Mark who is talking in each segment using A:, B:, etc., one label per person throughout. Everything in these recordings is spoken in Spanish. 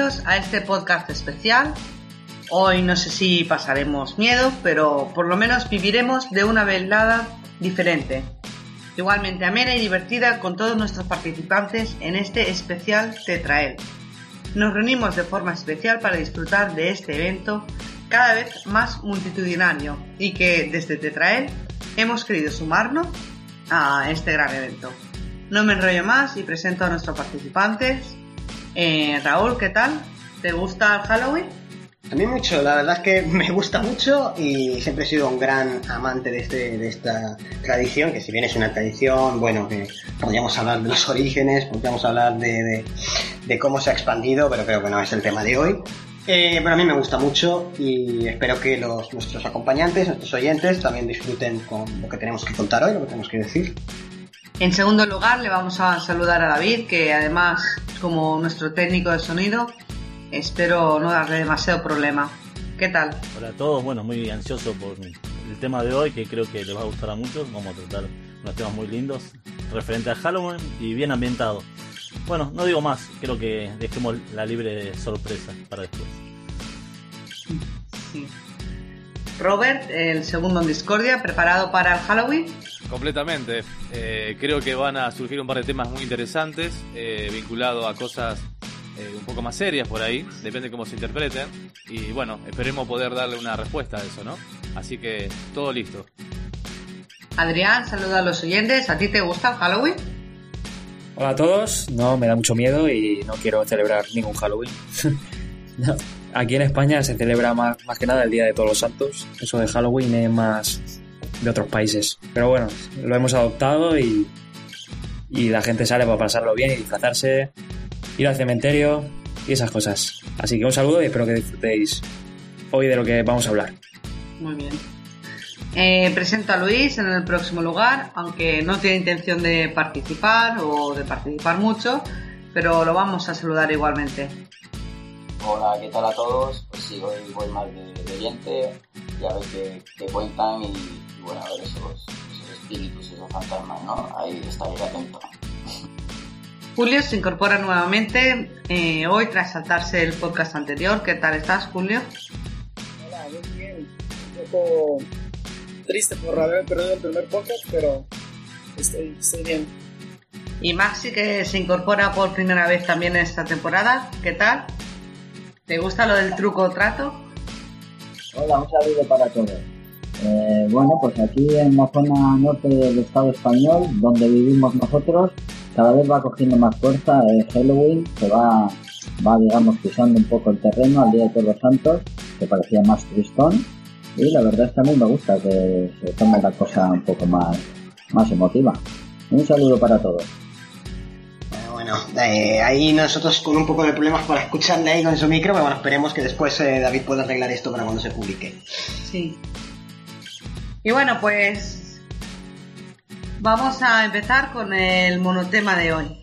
A: bienvenidos a este podcast especial. Hoy no sé si pasaremos miedo, pero por lo menos viviremos de una velada diferente, igualmente amena y divertida con todos nuestros participantes en este especial Tetrael. Nos reunimos de forma especial para disfrutar de este evento cada vez más multitudinario y que desde Tetrael hemos querido sumarnos a este gran evento. No me enrollo más y presento a nuestros participantes. Raúl, ¿qué tal? ¿Te gusta el Halloween?
B: A mí mucho, la verdad es que me gusta mucho y siempre he sido un gran amante de esta tradición, que si bien es una tradición, bueno, que podríamos hablar de los orígenes, podríamos hablar de cómo se ha expandido, pero creo que no es el tema de hoy. Pero a mí me gusta mucho y espero que nuestros acompañantes, nuestros oyentes, también disfruten con lo que tenemos que contar hoy, lo que tenemos que decir.
A: En segundo lugar, le vamos a saludar a David, que además, como nuestro técnico de sonido, espero no darle demasiado problema. ¿Qué tal?
C: Hola a todos, bueno, muy ansioso por el tema de hoy, que creo que les va a gustar a muchos. Vamos a tratar unos temas muy lindos, referente a Halloween y bien ambientado. Bueno, no digo más, creo que dejemos la libre sorpresa para después.
A: Sí. Robert, el segundo en Discordia, ¿preparado para el Halloween?
D: Completamente. Creo que van a surgir un par de temas muy interesantes, vinculados a cosas un poco más serias por ahí, depende de cómo se interpreten. Y bueno, esperemos poder darle una respuesta a eso, ¿no? Así que todo listo.
A: Adrián, saluda a los oyentes. ¿A ti te gusta el Halloween?
E: Hola a todos. No, me da mucho miedo y no quiero celebrar ningún Halloween. No. Aquí en España se celebra más que nada el Día de Todos los Santos. Eso de Halloween es más de otros países. Pero bueno, lo hemos adoptado y la gente sale para pasarlo bien y disfrazarse, ir al cementerio y esas cosas. Así que un saludo y espero que disfrutéis hoy de lo que vamos a hablar.
A: Muy bien. Presento a Luis en el próximo lugar, aunque no tiene intención de participar o de participar mucho, pero lo vamos a saludar igualmente.
F: Hola, ¿qué tal a todos? Pues sí, hoy voy más de oyente y a ver qué cuentan y bueno, a ver esos espíritus, esos fantasmas, ¿no? Ahí estaré atento.
A: Julio se incorpora nuevamente hoy tras saltarse el podcast anterior. ¿Qué tal estás, Julio?
G: Hola, muy bien. Un poco triste por haber perdido el primer podcast, pero estoy bien.
A: Y Maxi, que se incorpora por primera vez también en esta temporada. ¿Qué tal? ¿Te gusta lo del truco o trato?
H: Hola, un saludo para todos. Bueno, pues aquí en la zona norte del Estado español, donde vivimos nosotros, cada vez va cogiendo más fuerza el Halloween, se va digamos pisando un poco el terreno al Día de Todos los Santos, que parecía más tristón, y la verdad es que a mí me gusta que se tome la cosa un poco más emotiva. Un saludo para todos.
B: Bueno, ahí nosotros con un poco de problemas para escucharle ahí con su micro, pero bueno, esperemos que después David pueda arreglar esto para cuando se publique.
A: Sí. Y bueno, pues vamos a empezar con el monotema de hoy.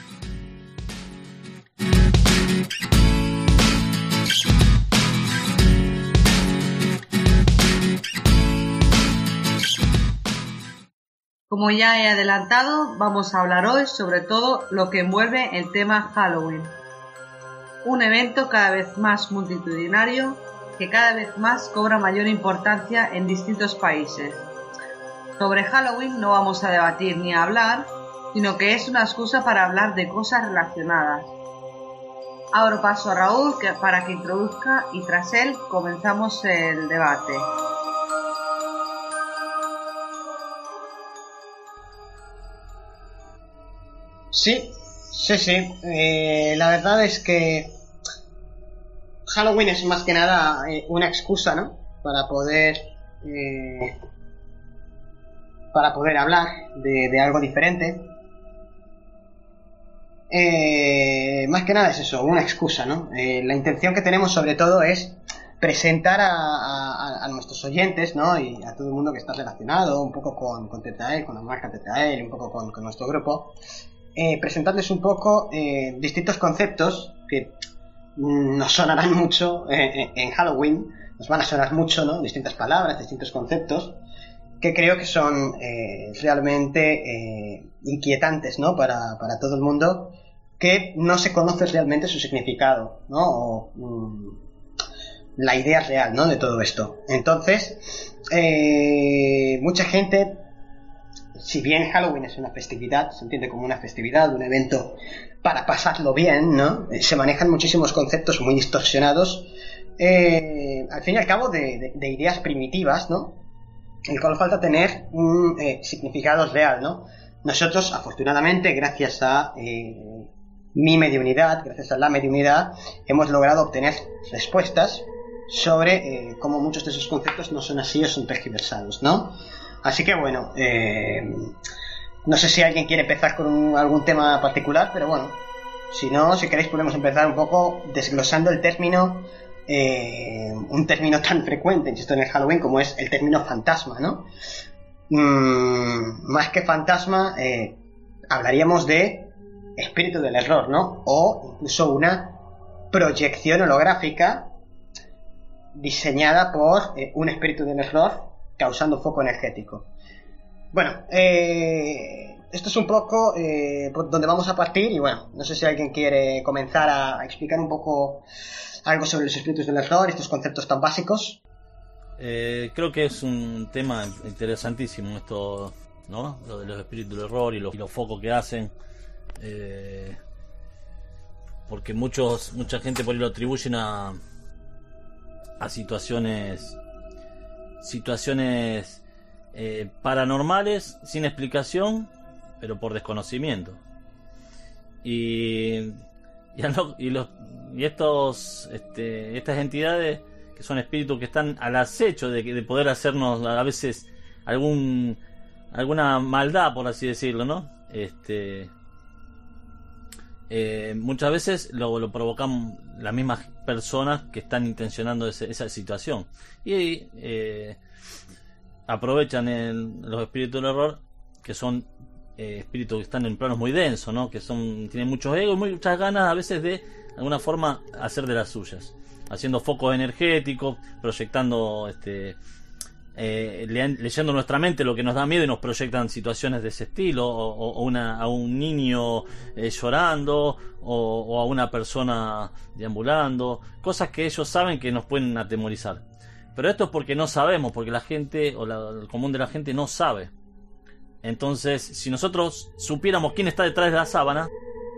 A: Como ya he adelantado, vamos a hablar hoy sobre todo lo que envuelve el tema Halloween. Un evento cada vez más multitudinario que cada vez más cobra mayor importancia en distintos países. Sobre Halloween no vamos a debatir ni a hablar, sino que es una excusa para hablar de cosas relacionadas. Ahora paso a Raúl para que introduzca y tras él comenzamos el debate.
B: Sí. La verdad es que Halloween es más que nada una excusa, ¿no? Para poder hablar de algo diferente. Más que nada es eso, una excusa, ¿no? La intención que tenemos sobre todo es presentar a nuestros oyentes, ¿no? Y a todo el mundo que está relacionado un poco con Tetrael, con la marca Tetrael, un poco con nuestro grupo, presentarles un poco distintos conceptos que nos sonarán mucho en Halloween, nos van a sonar mucho, ¿no? Distintas palabras, distintos conceptos que creo que son realmente inquietantes, ¿no? Para todo el mundo que no se conoce realmente su significado, ¿no? O la idea real, ¿no? De todo esto. Entonces, mucha gente, si bien Halloween es una festividad, se entiende como una festividad, un evento para pasarlo bien, ¿no? Se manejan muchísimos conceptos muy distorsionados, al fin y al cabo, de ideas primitivas, ¿no? El cual falta tener un significado real, ¿no? Nosotros, afortunadamente, gracias a mi mediunidad, gracias a la mediunidad, hemos logrado obtener respuestas sobre cómo muchos de esos conceptos no son así o son tergiversados, ¿no? Así que bueno, no sé si alguien quiere empezar con algún tema particular, pero bueno, si no, si queréis podemos empezar un poco desglosando el término, un término tan frecuente, insisto, en el Halloween como es el término fantasma, ¿no? Más que fantasma, hablaríamos de espíritu del error, ¿no? O incluso una proyección holográfica diseñada por un espíritu del error causando foco energético. Bueno, esto es un poco por donde vamos a partir y bueno, no sé si alguien quiere comenzar a explicar un poco algo sobre los espíritus del error, estos conceptos tan básicos.
C: Creo que es un tema interesantísimo esto, ¿no? Lo de los espíritus del error y los focos que hacen. Porque mucha gente por ahí lo atribuyen a situaciones paranormales sin explicación, pero por desconocimiento. Estas entidades que son espíritus que están al acecho de poder hacernos a veces alguna maldad, por así decirlo, ¿no? Muchas veces lo provocan las mismas personas que están intencionando esa situación y aprovechan los espíritus del error, que son espíritus que están en planos muy densos, ¿no? Que tienen muchos egos y muchas ganas a veces de alguna forma hacer de las suyas, haciendo focos energéticos, proyectando leyendo nuestra mente lo que nos da miedo y nos proyectan situaciones de ese estilo, o a un niño llorando, o a una persona deambulando, cosas que ellos saben que nos pueden atemorizar. Pero esto es porque no sabemos, porque la gente, el común de la gente no sabe. Entonces, si nosotros supiéramos quién está detrás de la sábana,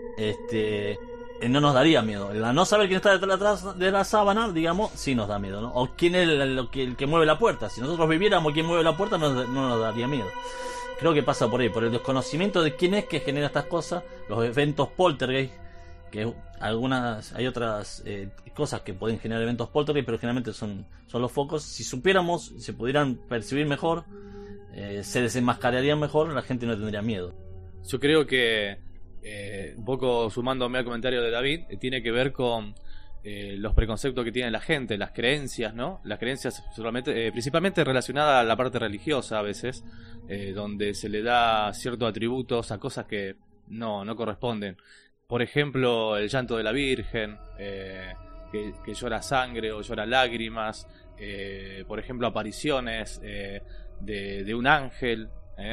C: no nos daría miedo. El no saber quién está detrás de la sábana, digamos, sí nos da miedo, ¿no? O quién es el que mueve la puerta. Si nosotros viviéramos quién mueve la puerta, no nos daría miedo. Creo que pasa por ahí, por el desconocimiento de quién es que genera estas cosas, los eventos poltergeist, que hay otras cosas que pueden generar eventos poltergeist, pero generalmente son los focos. Si supiéramos, se pudieran percibir mejor, se desenmascararían mejor, la gente no tendría miedo.
D: Yo creo que un poco sumándome al comentario de David, tiene que ver con los preconceptos que tiene la gente, las creencias, ¿no? Las creencias solamente, principalmente relacionadas a la parte religiosa a veces, donde se le da ciertos atributos a cosas que no corresponden. Por ejemplo, el llanto de la Virgen, que llora sangre o llora lágrimas, por ejemplo, apariciones de un ángel.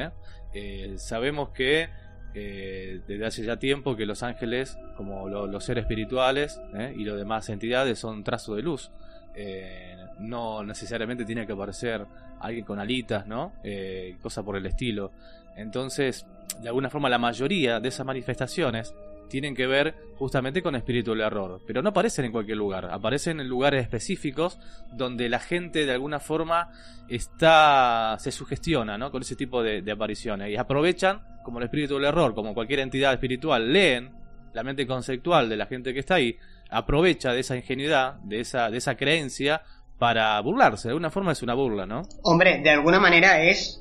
D: Sabemos que desde hace ya tiempo que los ángeles, como los seres espirituales y las demás entidades, son trazos de luz. No necesariamente tiene que aparecer alguien con alitas, ¿no? Cosa por el estilo. Entonces, de alguna forma, la mayoría de esas manifestaciones tienen que ver justamente con espíritu del error, pero no aparecen en cualquier lugar, aparecen en lugares específicos donde la gente de alguna forma se sugestiona, ¿no? Con ese tipo de apariciones, y aprovechan, como el espíritu del error, como cualquier entidad espiritual, leen la mente conceptual de la gente que está ahí, aprovecha de esa ingenuidad, de esa creencia, para burlarse. De alguna forma es una burla, ¿no?
B: Hombre, de alguna manera es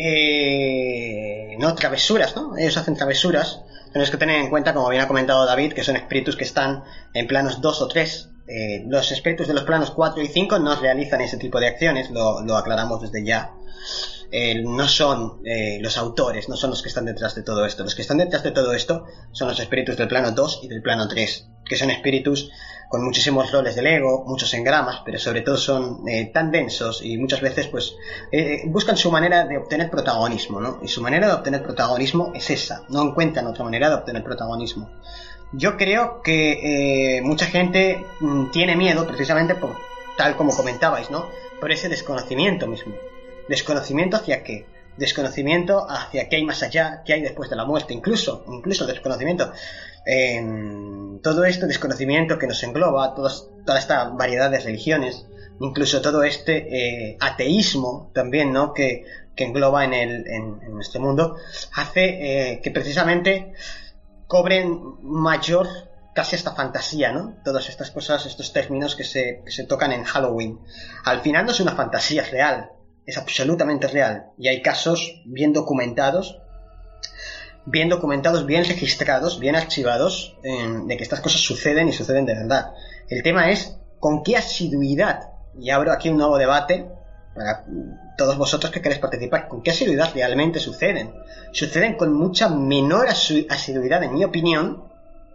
B: travesuras, ¿no? Ellos hacen travesuras. Tenemos que tener en cuenta, como bien ha comentado David, que son espíritus que están en planos 2 o 3. Los espíritus de los planos 4 y 5 no realizan ese tipo de acciones, lo aclaramos desde ya. No son los autores, no son los que están detrás de todo esto. Los que están detrás de todo esto son los espíritus del plano 2 y del plano 3, que son espíritus con muchísimos roles del ego, muchos engramas, pero sobre todo son tan densos y muchas veces pues buscan su manera de obtener protagonismo, ¿no? Y su manera de obtener protagonismo es esa, no encuentran otra manera de obtener protagonismo. Yo creo que mucha gente tiene miedo precisamente por, tal como comentabais, ¿no? Por ese desconocimiento mismo. ¿Desconocimiento hacia qué? Desconocimiento hacia qué hay más allá, qué hay después de la muerte, incluso desconocimiento. Todo este desconocimiento que nos engloba, toda esta variedad de religiones, incluso todo este ateísmo también, ¿no? que engloba en nuestro mundo, hace que precisamente cobren mayor, casi hasta fantasía, ¿no? Todas estas cosas, estos términos que se tocan en Halloween. Al final no es una fantasía real, es absolutamente real. Y hay casos bien documentados, bien registrados, bien archivados, de que estas cosas suceden y suceden de verdad. El tema es con qué asiduidad, y abro aquí un nuevo debate para todos vosotros que queréis participar, con qué asiduidad realmente suceden. Suceden con mucha menor asiduidad, en mi opinión,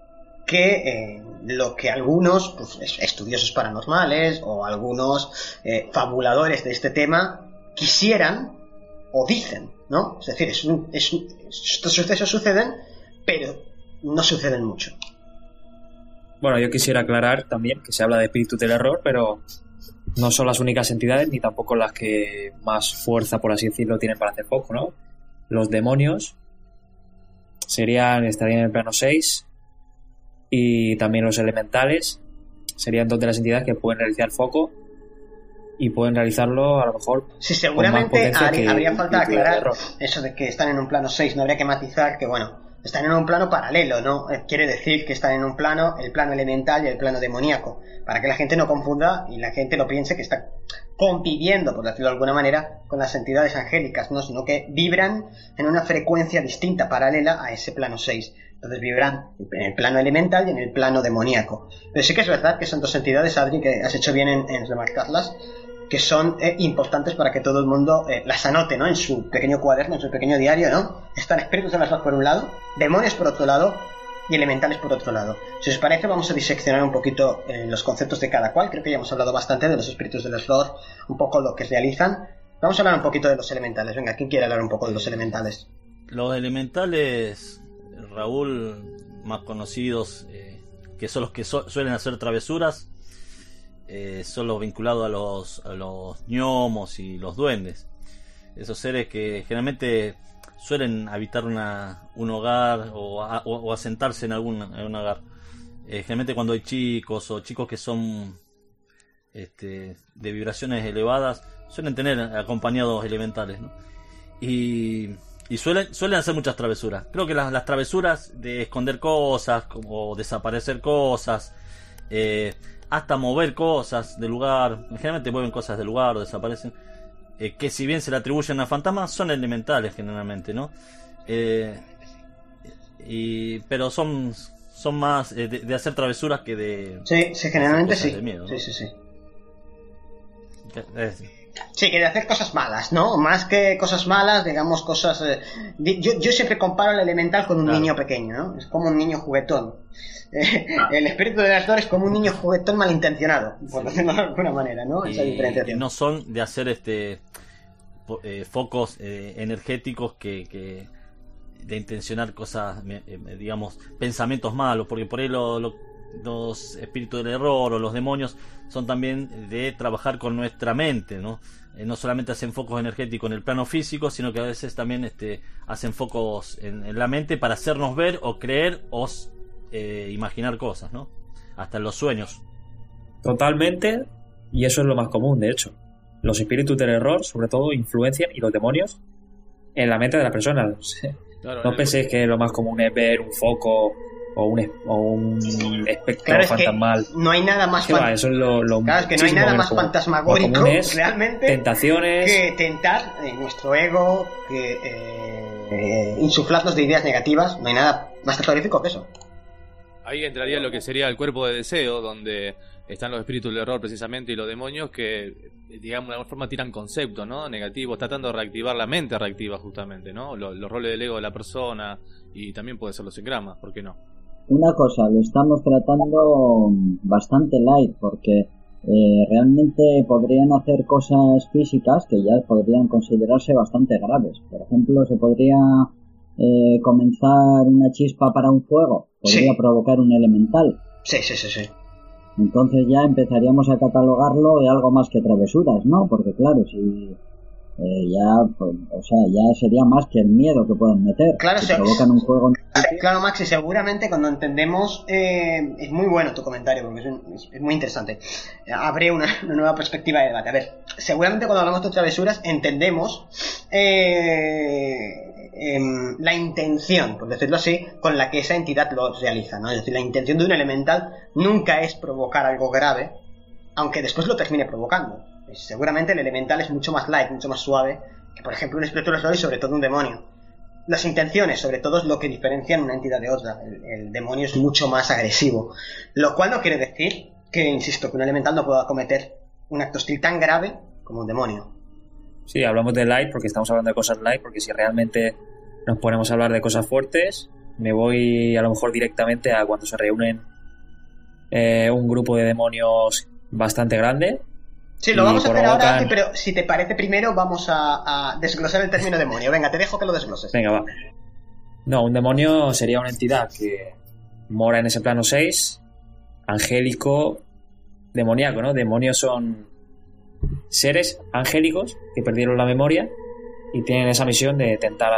B: que lo que algunos estudiosos paranormales o algunos fabuladores de este tema quisieran o dicen, ¿no? Es decir, estos sucesos suceden, pero no suceden mucho.
E: Bueno, yo quisiera aclarar también que se habla de espíritus del error, pero no son las únicas entidades ni tampoco las que más fuerza, por así decirlo, tienen para hacer poco, ¿no? Los demonios estarían en el plano 6, y también los elementales serían dos de las entidades que pueden realizar foco y pueden realizarlo a lo mejor.
B: Sí, seguramente habría falta aclarar eso de que están en un plano 6, no habría que matizar que, bueno, están en un plano paralelo, ¿no? Quiere decir que están en un plano, el plano elemental y el plano demoníaco, para que la gente no confunda y la gente no piense que está conviviendo, por decirlo de alguna manera, con las entidades angélicas, ¿no? Sino que vibran en una frecuencia distinta, paralela a ese plano 6. Entonces vibran en el plano elemental y en el plano demoníaco. Pero sí que es verdad que son dos entidades, Adri, que has hecho bien en remarcarlas, que son importantes para que todo el mundo las anote, ¿no? En su pequeño cuaderno, en su pequeño diario, ¿no? Están espíritus de las dos por un lado, demonios por otro lado y elementales por otro lado. Si os parece, vamos a diseccionar un poquito los conceptos de cada cual. Creo que ya hemos hablado bastante de los espíritus del error, un poco lo que realizan. Vamos a hablar un poquito de los elementales. Venga, ¿quién quiere hablar un poco de los elementales?
C: Los elementales, Raúl, más conocidos, que son los que suelen hacer travesuras, son los vinculados a los gnomos y los duendes. Esos seres que generalmente suelen habitar un hogar o asentarse en un hogar. Generalmente cuando hay chicos que son de vibraciones elevadas, suelen tener acompañados elementales, ¿no? Y suelen hacer muchas travesuras. Creo que las travesuras de esconder cosas o desaparecer cosas, hasta mover cosas del lugar, generalmente mueven cosas del lugar o desaparecen, que si bien se le atribuyen a fantasmas, son elementales generalmente, ¿no? Pero son más de hacer travesuras que de...
B: Sí, generalmente sí.
C: De miedo, ¿no?
B: Sí. Sí, que de hacer cosas malas, ¿no? Más que cosas malas, digamos, cosas... Yo siempre comparo el elemental con un niño pequeño, ¿no? Es como un niño juguetón. El espíritu del error es como un niño juguetón malintencionado, por decirlo de alguna manera, ¿no? Esa diferenciación.
C: Que no son de hacer focos energéticos que de intencionar cosas, digamos, pensamientos malos, porque por ahí los espíritus del error o los demonios son también de trabajar con nuestra mente, ¿no? No solamente hacen focos energéticos en el plano físico, sino que a veces también hacen focos en la mente para hacernos ver o creer o imaginar cosas, ¿no? Hasta en los sueños.
E: Totalmente, y eso es lo más común, de hecho. Los espíritus del error, sobre todo, influencian, y los demonios, en la mente de las personas. Claro, no penséis que lo más común es ver un foco o un espectro fantasmal.
B: No hay nada más
E: claro, es que no hay nada más
B: fantasmagórico realmente
E: tentaciones,
B: que tentar nuestro ego, que insuflarnos de ideas negativas. No hay nada más terrorífico que eso.
D: Ahí entraría lo que sería el cuerpo de deseo, donde están los espíritus del error precisamente y los demonios que, digamos, de alguna forma tiran conceptos, ¿no? Negativos, tratando de reactivar la mente reactiva justamente, ¿no? Los roles del ego de la persona, y también puede ser los engramas, ¿por qué no?
H: Una cosa, lo estamos tratando bastante light porque realmente podrían hacer cosas físicas que ya podrían considerarse bastante graves. Por ejemplo, se podría comenzar una chispa para un fuego, podría provocar un elemental.
B: Sí.
H: Entonces ya empezaríamos a catalogarlo de algo más que travesuras, ¿no? Porque claro, si ya sería más que el miedo que pueden meter.
B: Claro,
H: si provocan un fuego.
B: Claro, Maxi, seguramente cuando entendemos, es muy bueno tu comentario, porque es muy interesante. Abre una nueva perspectiva de debate. A ver, seguramente cuando hablamos de travesuras entendemos la intención, por decirlo así, con la que esa entidad lo realiza, ¿no? Es decir, la intención de un elemental nunca es provocar algo grave, aunque después lo termine provocando. Seguramente el elemental es mucho más light, mucho más suave que, por ejemplo, un espíritu y sobre todo un demonio. Las intenciones, sobre todo, es lo que diferencian una entidad de otra. El demonio es mucho más agresivo, lo cual no quiere decir que, insisto, que un elemental no pueda cometer un acto hostil tan grave como un demonio.
E: Sí, hablamos de light porque estamos hablando de cosas light, porque si realmente nos ponemos a hablar de cosas fuertes, me voy a lo mejor directamente a cuando se reúnen un grupo de demonios bastante grande.
B: Sí, lo vamos a hacer ahora, pero si te parece primero vamos a desglosar el término demonio. Venga, te dejo que lo desgloses.
E: Venga, va. No, un demonio sería una entidad que mora en ese plano 6, angélico, demoníaco, ¿no? Demonios son seres angélicos que perdieron la memoria y tienen esa misión de tentar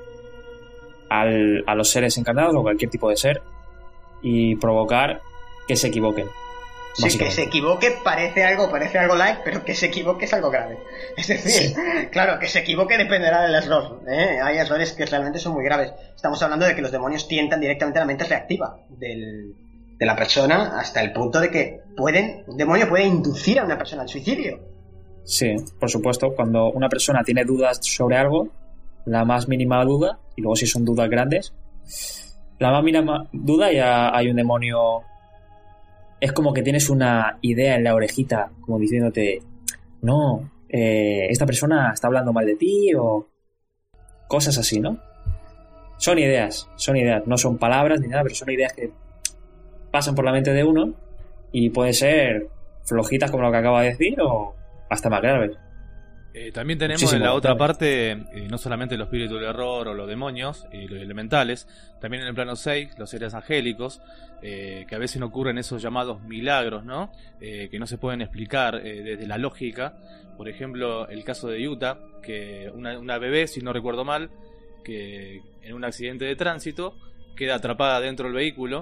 E: a los seres encarnados o cualquier tipo de ser y provocar que se equivoquen.
B: Sí, que se equivoque parece algo light, pero que se equivoque es algo grave. Es decir, claro, que se equivoque dependerá del error, ¿eh? Hay errores que realmente son muy graves. Estamos hablando de que los demonios tientan directamente a la mente reactiva de la persona, hasta el punto de que un demonio puede inducir a una persona al suicidio.
E: Sí, por supuesto, cuando una persona tiene dudas sobre algo, la más mínima duda, y luego si son dudas grandes, la más mínima duda ya hay un demonio. Es como que tienes una idea en la orejita, como diciéndote, no, esta persona está hablando mal de ti, o cosas así, ¿no? Son ideas, no son palabras ni nada, pero son ideas que pasan por la mente de uno y pueden ser flojitas como lo que acaba de decir o hasta más graves.
D: También tenemos en la otra parte, no solamente los espíritus del error o los demonios y los elementales, también en el plano 6, los seres angélicos, que a veces ocurren esos llamados milagros, ¿no? Que no se pueden explicar desde la lógica. Por ejemplo, el caso de Utah, que una bebé, si no recuerdo mal, que en un accidente de tránsito queda atrapada dentro del vehículo,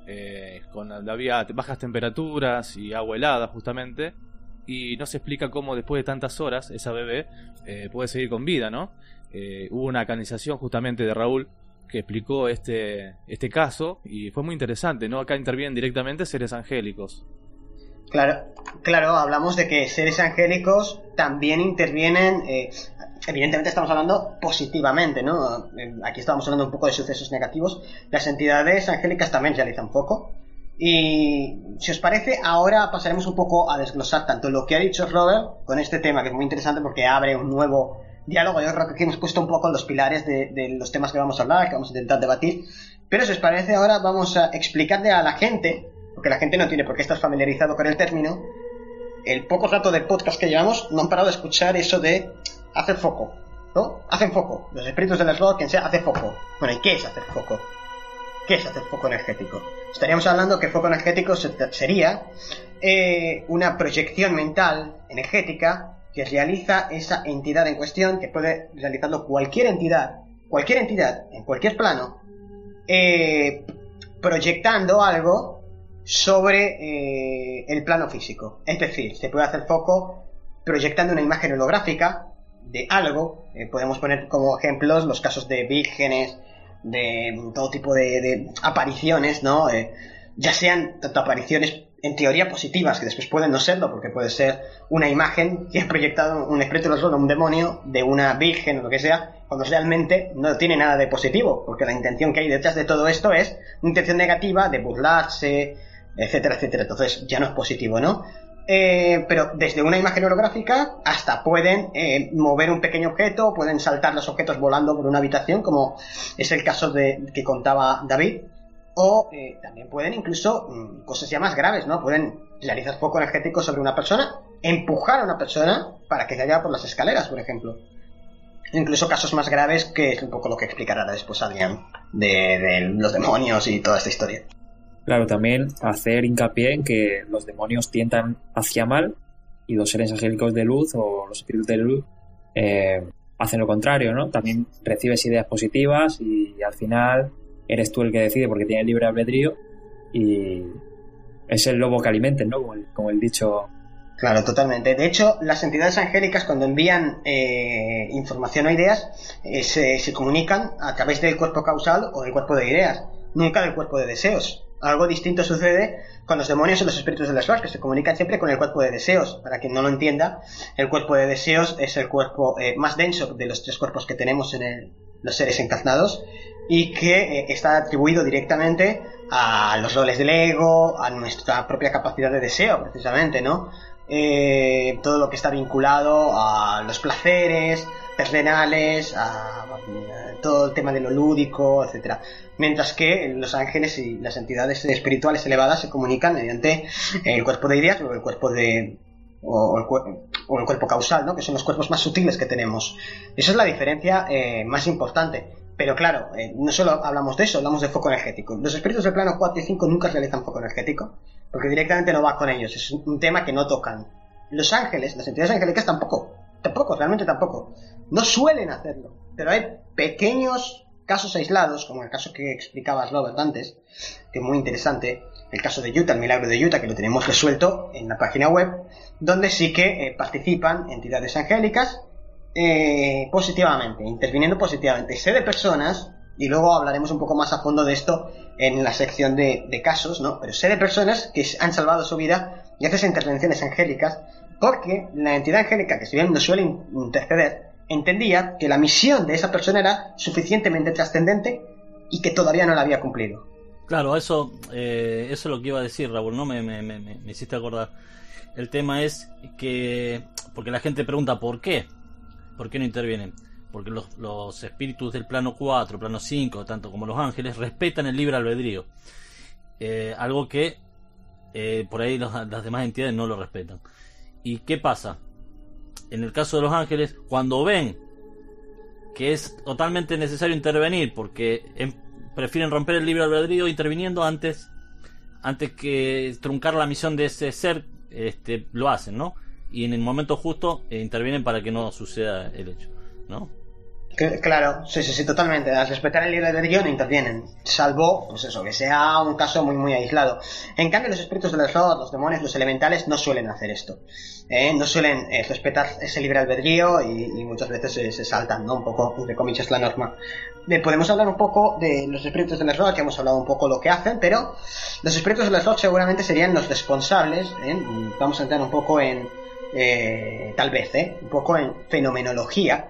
D: había bajas temperaturas y agua helada justamente, y no se explica cómo después de tantas horas esa bebé puede seguir con vida, ¿no? Hubo una canalización justamente de Raúl que explicó este caso y fue muy interesante, ¿no? Acá intervienen directamente seres angélicos.
B: Claro, hablamos de que seres angélicos también intervienen, evidentemente estamos hablando positivamente, ¿no? Aquí estamos hablando un poco de sucesos negativos. Las entidades angélicas también realizan poco. Y si os parece, ahora pasaremos un poco a desglosar tanto lo que ha dicho Robert con este tema, que es muy interesante porque abre un nuevo diálogo. Yo creo que aquí hemos puesto un poco los pilares de los temas que vamos a hablar, que vamos a intentar debatir. Pero si os parece, ahora vamos a explicarle a la gente, porque la gente no tiene por qué estar familiarizado con el término. El poco rato de podcast que llevamos no han parado de escuchar eso de hacer foco, ¿no? Hacen foco. Los espíritus del error, quien sea, hace foco. Bueno, ¿y qué es hacer foco? ¿Qué es hacer foco energético? Estaríamos hablando que foco energético sería una proyección mental energética que realiza esa entidad en cuestión, que puede realizarlo cualquier entidad, en cualquier plano, proyectando algo sobre el plano físico. Es decir, se puede hacer foco proyectando una imagen holográfica de algo. Podemos poner como ejemplos los casos de vírgenes, de todo tipo de apariciones, ¿no? Ya sean tanto apariciones en teoría positivas, que después pueden no serlo, porque puede ser una imagen que ha proyectado un espíritu del error, un demonio, de una virgen o lo que sea, cuando realmente no tiene nada de positivo, porque la intención que hay detrás de todo esto es una intención negativa de burlarse, etcétera, etcétera. Entonces ya no es positivo, ¿no? Pero desde una imagen holográfica hasta pueden mover un pequeño objeto, pueden saltar los objetos volando por una habitación, como es el caso que contaba David, o también pueden incluso cosas ya más graves, ¿no? Pueden realizar foco energético sobre una persona, empujar a una persona para que caiga por las escaleras, por ejemplo. incluso casos más graves, que es un poco lo que explicará después Adrián, de los demonios y toda esta historia.
E: Claro, también hacer hincapié en que los demonios tientan hacia mal y los seres angélicos de luz o los espíritus de luz hacen lo contrario, ¿no? También recibes ideas positivas y al final eres tú el que decide porque tienes libre albedrío y es el lobo que alimentes, ¿no? Como el dicho.
B: Claro, totalmente. De hecho, las entidades angélicas, cuando envían información o ideas, se comunican a través del cuerpo causal o del cuerpo de ideas, nunca del cuerpo de deseos. Algo distinto sucede con los demonios o los espíritus de las flores, que se comunican siempre con el cuerpo de deseos. Para quien no lo entienda, el cuerpo de deseos es el cuerpo más denso de los 3 cuerpos que tenemos en los seres encarnados y que está atribuido directamente a los roles del ego, a nuestra propia capacidad de deseo, precisamente, ¿no? Todo lo que está vinculado a los placeres terrenales, a todo el tema de lo lúdico, etcétera. Mientras que los ángeles y las entidades espirituales elevadas se comunican mediante el cuerpo de ideas o el cuerpo o el cuerpo causal, ¿no? Que son los cuerpos más sutiles que tenemos. Esa es la diferencia más importante. Pero claro, no solo hablamos de eso, hablamos de foco energético. Los espíritus del plano 4 y 5 nunca realizan foco energético, porque directamente no va con ellos, es un tema que no tocan. Los ángeles, las entidades angélicas tampoco, realmente tampoco. No suelen hacerlo, pero hay pequeños casos aislados, como el caso que explicabas, Robert, antes, que es muy interesante, el caso de Utah, el milagro de Utah, que lo tenemos resuelto en la página web, donde sí que participan entidades angélicas positivamente, interviniendo positivamente. Sé de personas, y luego hablaremos un poco más a fondo de esto en la sección de casos, ¿no? Pero sé de personas que han salvado su vida gracias a intervenciones angélicas, porque la entidad angélica, que si bien no suele interceder, entendía que la misión de esa persona era suficientemente trascendente y que todavía no la había cumplido.
C: Claro, eso es lo que iba a decir, Raúl, ¿no? Me hiciste acordar. El tema es que, porque la gente pregunta ¿por qué? ¿Por qué no intervienen? Porque los espíritus del plano 4, plano 5, tanto como los ángeles, respetan el libre albedrío. Algo que por ahí las demás entidades no lo respetan. ¿Y qué pasa? En el caso de los ángeles, cuando ven que es totalmente necesario intervenir, porque prefieren romper el libre albedrío interviniendo antes que truncar la misión de ese ser, lo hacen, ¿no? Y en el momento justo intervienen para que no suceda el hecho, ¿no?
B: Claro, sí, totalmente. Al respetar el libre albedrío no intervienen, salvo, pues eso, que sea un caso muy muy aislado. En cambio, los espíritus de los lados, los demonios, los elementales, no suelen hacer esto. No suelen respetar ese libre albedrío y muchas veces se saltan, ¿no? Un poco, entre comillas, la norma. Podemos hablar un poco de los espíritus de los lados, que hemos hablado un poco lo que hacen, pero los espíritus de los lados seguramente serían los responsables, vamos a entrar un poco en, tal vez, un poco en fenomenología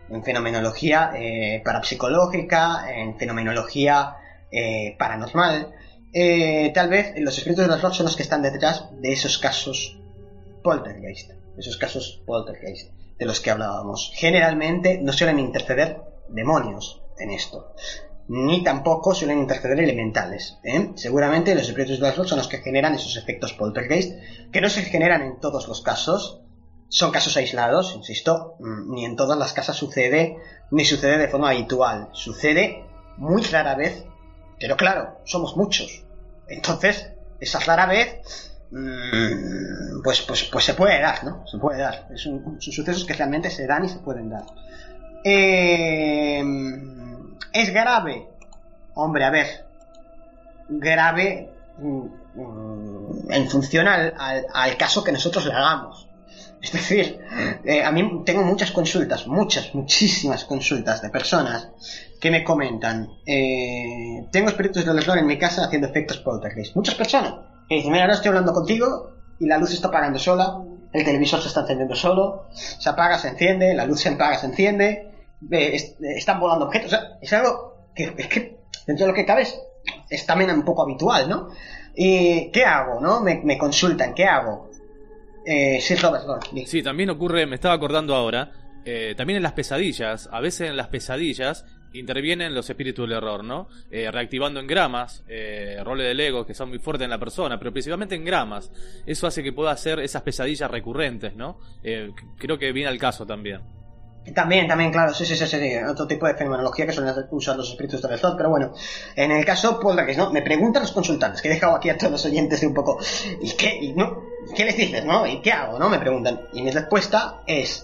B: parapsicológica, en fenomenología paranormal. Tal vez los espíritus de los rock son los que están detrás de esos casos poltergeist, de los que hablábamos. Generalmente no suelen interceder demonios en esto, ni tampoco suelen interceder elementales. Seguramente los espíritus de los rock son los que generan esos efectos poltergeist, que no se generan en todos los casos. Son casos aislados, insisto, ni en todas las casas sucede, ni sucede de forma habitual. Sucede muy rara vez, pero claro, somos muchos. Entonces, esa rara vez, pues se puede dar, ¿no? Se puede dar. Son sucesos que realmente se dan y se pueden dar. ¿Es grave? Hombre, a ver. Grave en función al caso que nosotros le hagamos. Es decir, a mí tengo muchísimas consultas de personas que me comentan, tengo espíritus del error en mi casa haciendo efectos poltergeist. Muchas personas que dicen, mira, ahora estoy hablando contigo y la luz se está apagando sola, el televisor se está encendiendo solo, se apaga, se enciende, la luz se apaga, se enciende, están volando objetos. O sea, es algo que dentro de lo que cabe es también un poco habitual, ¿no? ¿Y qué hago, no? Me consultan, ¿qué hago? Sí, Robert.
D: Sí, también ocurre, me estaba acordando ahora, también en las pesadillas. A veces en las pesadillas intervienen los espíritus del error, ¿no? Reactivando engramas, roles del ego que son muy fuertes en la persona, pero principalmente engramas. Eso hace que pueda hacer esas pesadillas recurrentes, ¿no? Creo que viene al caso también.
B: También, claro, sí, otro tipo de fenomenología que suelen usar los espíritus del slot, pero bueno, en el caso Poltergeist, ¿no? Me preguntan los consultantes, que he dejado aquí a todos los oyentes de un poco, ¿y qué? ¿Qué les dices, no? ¿Y qué hago, no? Me preguntan, y mi respuesta es,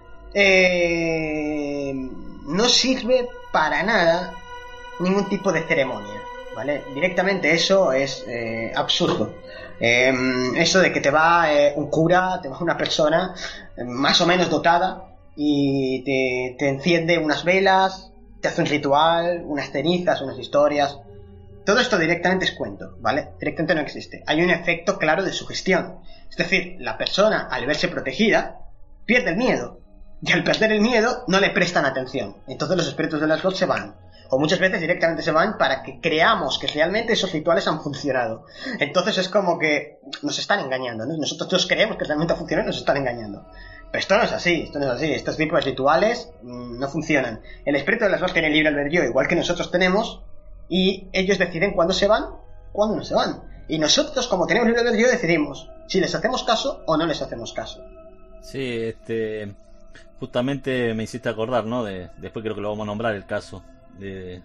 B: no sirve para nada ningún tipo de ceremonia, ¿vale? Directamente eso es absurdo. Eso de que te va un cura, te va una persona más o menos dotada y te enciende unas velas, te hace un ritual, unas cenizas, unas historias. Todo esto directamente es cuento, ¿vale? Directamente no existe. Hay un efecto claro de sugestión. Es decir, la persona, al verse protegida, pierde el miedo. Y al perder el miedo, no le prestan atención. Entonces los espíritus de las slot se van. O muchas veces directamente se van para que creamos que realmente esos rituales han funcionado. Entonces es como que nos están engañando, ¿no? Nosotros creemos que realmente ha funcionado y nos están engañando. Pero esto no es así. Estos tipos de rituales no funcionan. El espíritu de las slot tiene libre albedrío, igual que nosotros tenemos, y ellos deciden cuándo se van, cuándo no se van. Y nosotros, como tenemos libre albedrío, decidimos si les hacemos caso o no les hacemos caso.
C: Sí, justamente me hiciste acordar, ¿no? Después creo que lo vamos a nombrar el caso de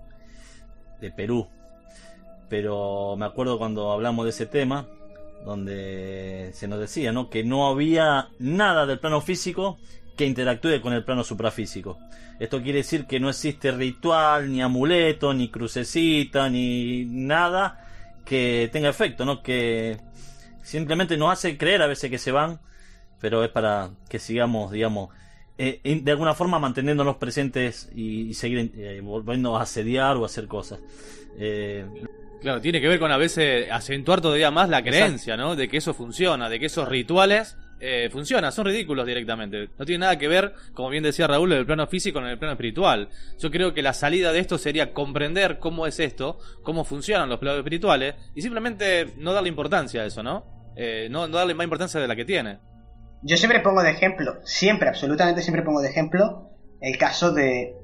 C: Perú. Pero me acuerdo cuando hablamos de ese tema, donde se nos decía, ¿no? Que no había nada del plano físico que interactúe con el plano suprafísico. Esto quiere decir que no existe ritual, ni amuleto, ni crucecita, ni nada que tenga efecto, ¿no? Que simplemente nos hace creer a veces que se van, pero es para que sigamos, digamos, de alguna forma manteniéndonos presentes y seguir volviendo a asediar o a hacer cosas.
D: Claro, tiene que ver con a veces acentuar todavía más la creencia, ¿no? De que eso funciona, de que esos rituales funcionan, son ridículos directamente. No tiene nada que ver, como bien decía Raúl, del plano físico con el plano espiritual. Yo creo que la salida de esto sería comprender cómo es esto, cómo funcionan los planos espirituales, y simplemente no darle importancia a eso, ¿no? No darle más importancia de la que tiene.
B: Yo siempre pongo de ejemplo, absolutamente siempre pongo de ejemplo el caso de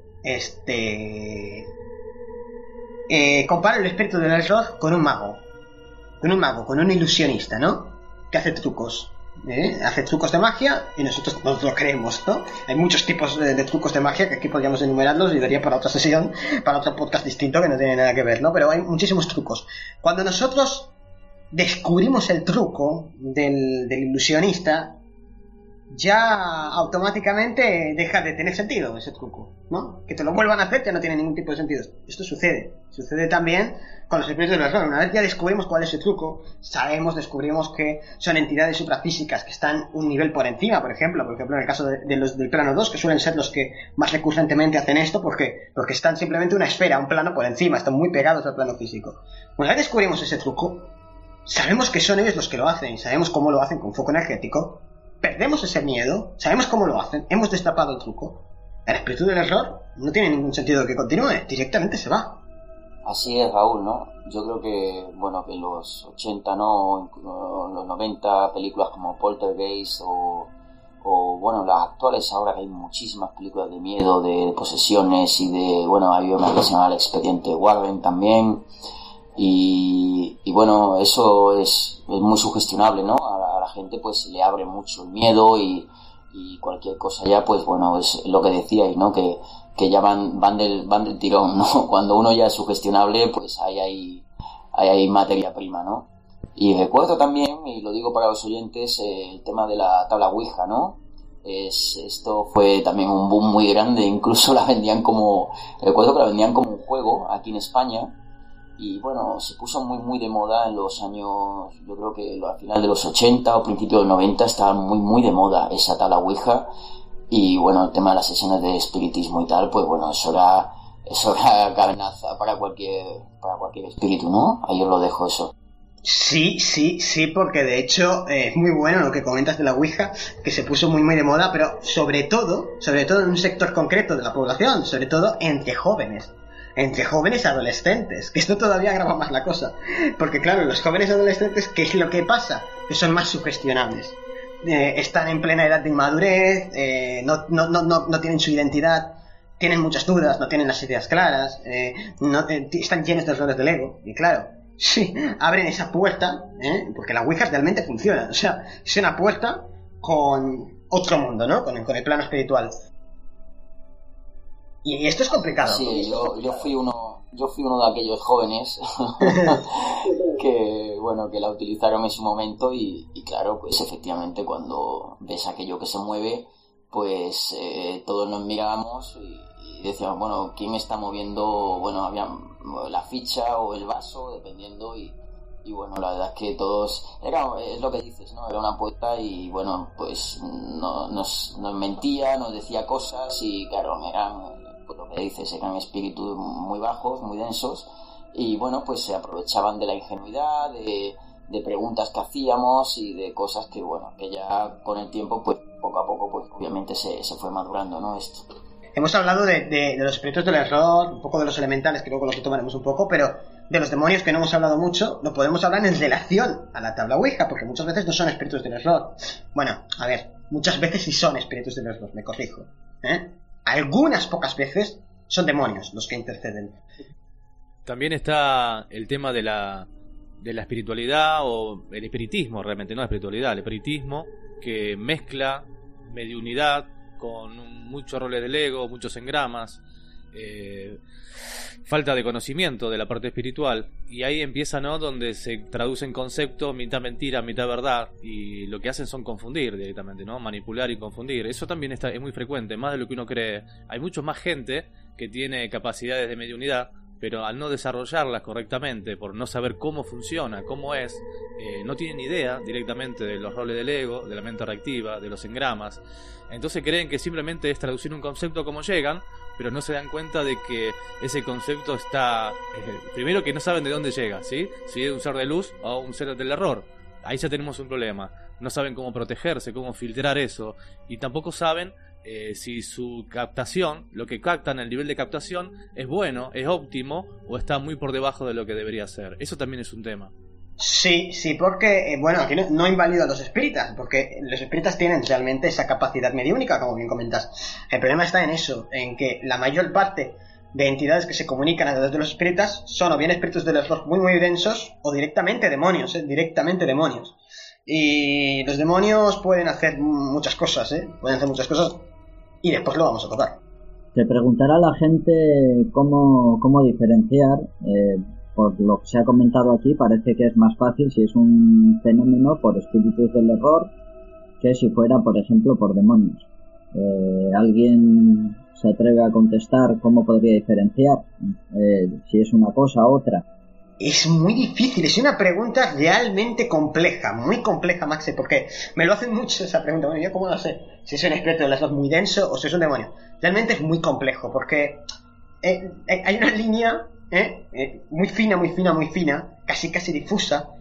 B: comparo el espíritu de las slot con un mago, con un ilusionista, ¿no? Que hace trucos, hace trucos de magia y nosotros nos lo creemos, ¿no? Hay muchos tipos de trucos de magia que aquí podríamos enumerarlos y daría para otra sesión, para otro podcast distinto que no tiene nada que ver, ¿no? Pero hay muchísimos trucos. Cuando nosotros descubrimos el truco del ilusionista, ya automáticamente deja de tener sentido ese truco, ¿no? Que te lo vuelvan a hacer ya no tiene ningún tipo de sentido. Esto sucede también con los espíritus de la slot. Una vez ya descubrimos cuál es ese truco, descubrimos que son entidades suprafísicas que están un nivel por encima, por ejemplo en el caso de los del plano 2, que suelen ser los que más recurrentemente hacen esto, porque están simplemente una esfera, un plano por encima, están muy pegados al plano físico. Una vez descubrimos ese truco, sabemos que son ellos los que lo hacen, sabemos cómo lo hacen con foco energético. Perdemos ese miedo, sabemos cómo lo hacen, hemos destapado el truco. El espíritu del error no tiene ningún sentido que continúe, directamente se va.
F: Así es, Raúl, ¿no? Yo creo que, bueno, que los 80, ¿no? Los 90, películas como Poltergeist o bueno, las actuales ahora que hay muchísimas películas de miedo, de posesiones y de, bueno, hay una que se llama El Expediente Warren también. Y bueno, eso es muy sugestionable, ¿no? A la gente pues le abre mucho el miedo y cualquier cosa ya, pues bueno, es lo que decíais, ¿no? Que ya van del tirón, ¿no? Cuando uno ya es sugestionable, pues ahí hay materia prima, ¿no? Y recuerdo también, y lo digo para los oyentes, el tema de la tabla Ouija, ¿no? Esto fue también un boom muy grande, incluso recuerdo que la vendían como un juego aquí en España. Y bueno, se puso muy de moda en los años, yo creo que al final de los 80 o principios de los 90 estaba muy de moda esa tabla Ouija. Y bueno, el tema de las sesiones de espiritismo y tal, pues bueno, eso era carnaza para cualquier espíritu, ¿no? Ahí os lo dejo eso.
B: Sí, porque de hecho es muy bueno lo que comentas de la Ouija, que se puso muy de moda, pero sobre todo en un sector concreto de la población, sobre todo entre jóvenes adolescentes, que esto todavía agrava más la cosa, porque claro, los jóvenes adolescentes, ¿qué es lo que pasa? Que son más sugestionables, están en plena edad de inmadurez, no tienen su identidad, tienen muchas dudas, no tienen las ideas claras, están llenos de errores del ego, y claro, sí, abren esa puerta, porque la Ouija realmente funciona, o sea, es una puerta con otro mundo, ¿no? Con el plano espiritual. Y esto es complicado.
F: Sí, yo fui uno de aquellos jóvenes que la utilizaron en su momento y claro, pues efectivamente cuando ves aquello que se mueve, pues todos nos mirábamos y decíamos, bueno, ¿quién está moviendo? Bueno, había la ficha o el vaso, dependiendo, y bueno, la verdad es que todos, es lo que dices, ¿no? Era una apuesta y bueno, pues nos mentía, nos decía cosas y claro, eran, pues lo que dices, eran espíritus muy bajos, muy densos y bueno, pues se aprovechaban de la ingenuidad, de preguntas que hacíamos y de cosas que bueno, que ya con el tiempo, pues poco a poco, pues obviamente se fue madurando, ¿no? Esto.
B: Hemos hablado de los espíritus del error, un poco de los elementales, que luego los tomaremos un poco, pero de los demonios, que no hemos hablado mucho, lo podemos hablar en relación a la tabla Ouija, porque muchas veces no son espíritus del error. Bueno, a ver, muchas veces sí son espíritus del error, me corrijo. Algunas pocas veces son demonios los que interceden.
D: También está el tema de la espiritualidad o el espiritismo, realmente, no la espiritualidad, el espiritismo que mezcla mediunidad con muchos roles del ego, muchos engramas, falta de conocimiento de la parte espiritual, y ahí empieza, ¿no?, donde se traducen conceptos mitad mentira, mitad verdad, y lo que hacen son confundir directamente, ¿no?, manipular y confundir. Eso también es muy frecuente, más de lo que uno cree. Hay mucho más gente que tiene capacidades de mediunidad, pero al no desarrollarlas correctamente, por no saber cómo funciona, cómo es, no tienen idea directamente de los roles del ego, de la mente reactiva, de los engramas. Entonces creen que simplemente es traducir un concepto como llegan, pero no se dan cuenta de que ese concepto está... primero, que no saben de dónde llega, ¿sí? Si es un ser de luz o un ser del error. Ahí ya tenemos un problema. No saben cómo protegerse, cómo filtrar eso, y tampoco saben si su captación, lo que captan, el nivel de captación, es bueno, es óptimo, o está muy por debajo de lo que debería ser. Eso también es un tema.
B: Sí, porque, bueno, aquí no invalido a los espíritas, porque los espíritas tienen realmente esa capacidad mediúnica, como bien comentas. El problema está en eso, en que la mayor parte de entidades que se comunican a través de los espíritas son o bien espíritus del error muy muy densos, o directamente demonios, directamente demonios. Y los demonios pueden hacer muchas cosas, pueden hacer muchas cosas, y después lo vamos a tocar.
H: Te preguntará la gente cómo diferenciar. Por lo que se ha comentado aquí, parece que es más fácil si es un fenómeno por espíritus del error que si fuera, por ejemplo, por demonios. ¿Alguien se atreve a contestar cómo podría diferenciar si es una cosa u otra?
B: Es muy difícil, es una pregunta realmente compleja, muy compleja, Maxi, porque me lo hacen mucho esa pregunta. Bueno, yo cómo lo sé, si es un espíritu del error muy denso o si es un demonio. Realmente es muy complejo, porque hay una línea muy fina, casi difusa.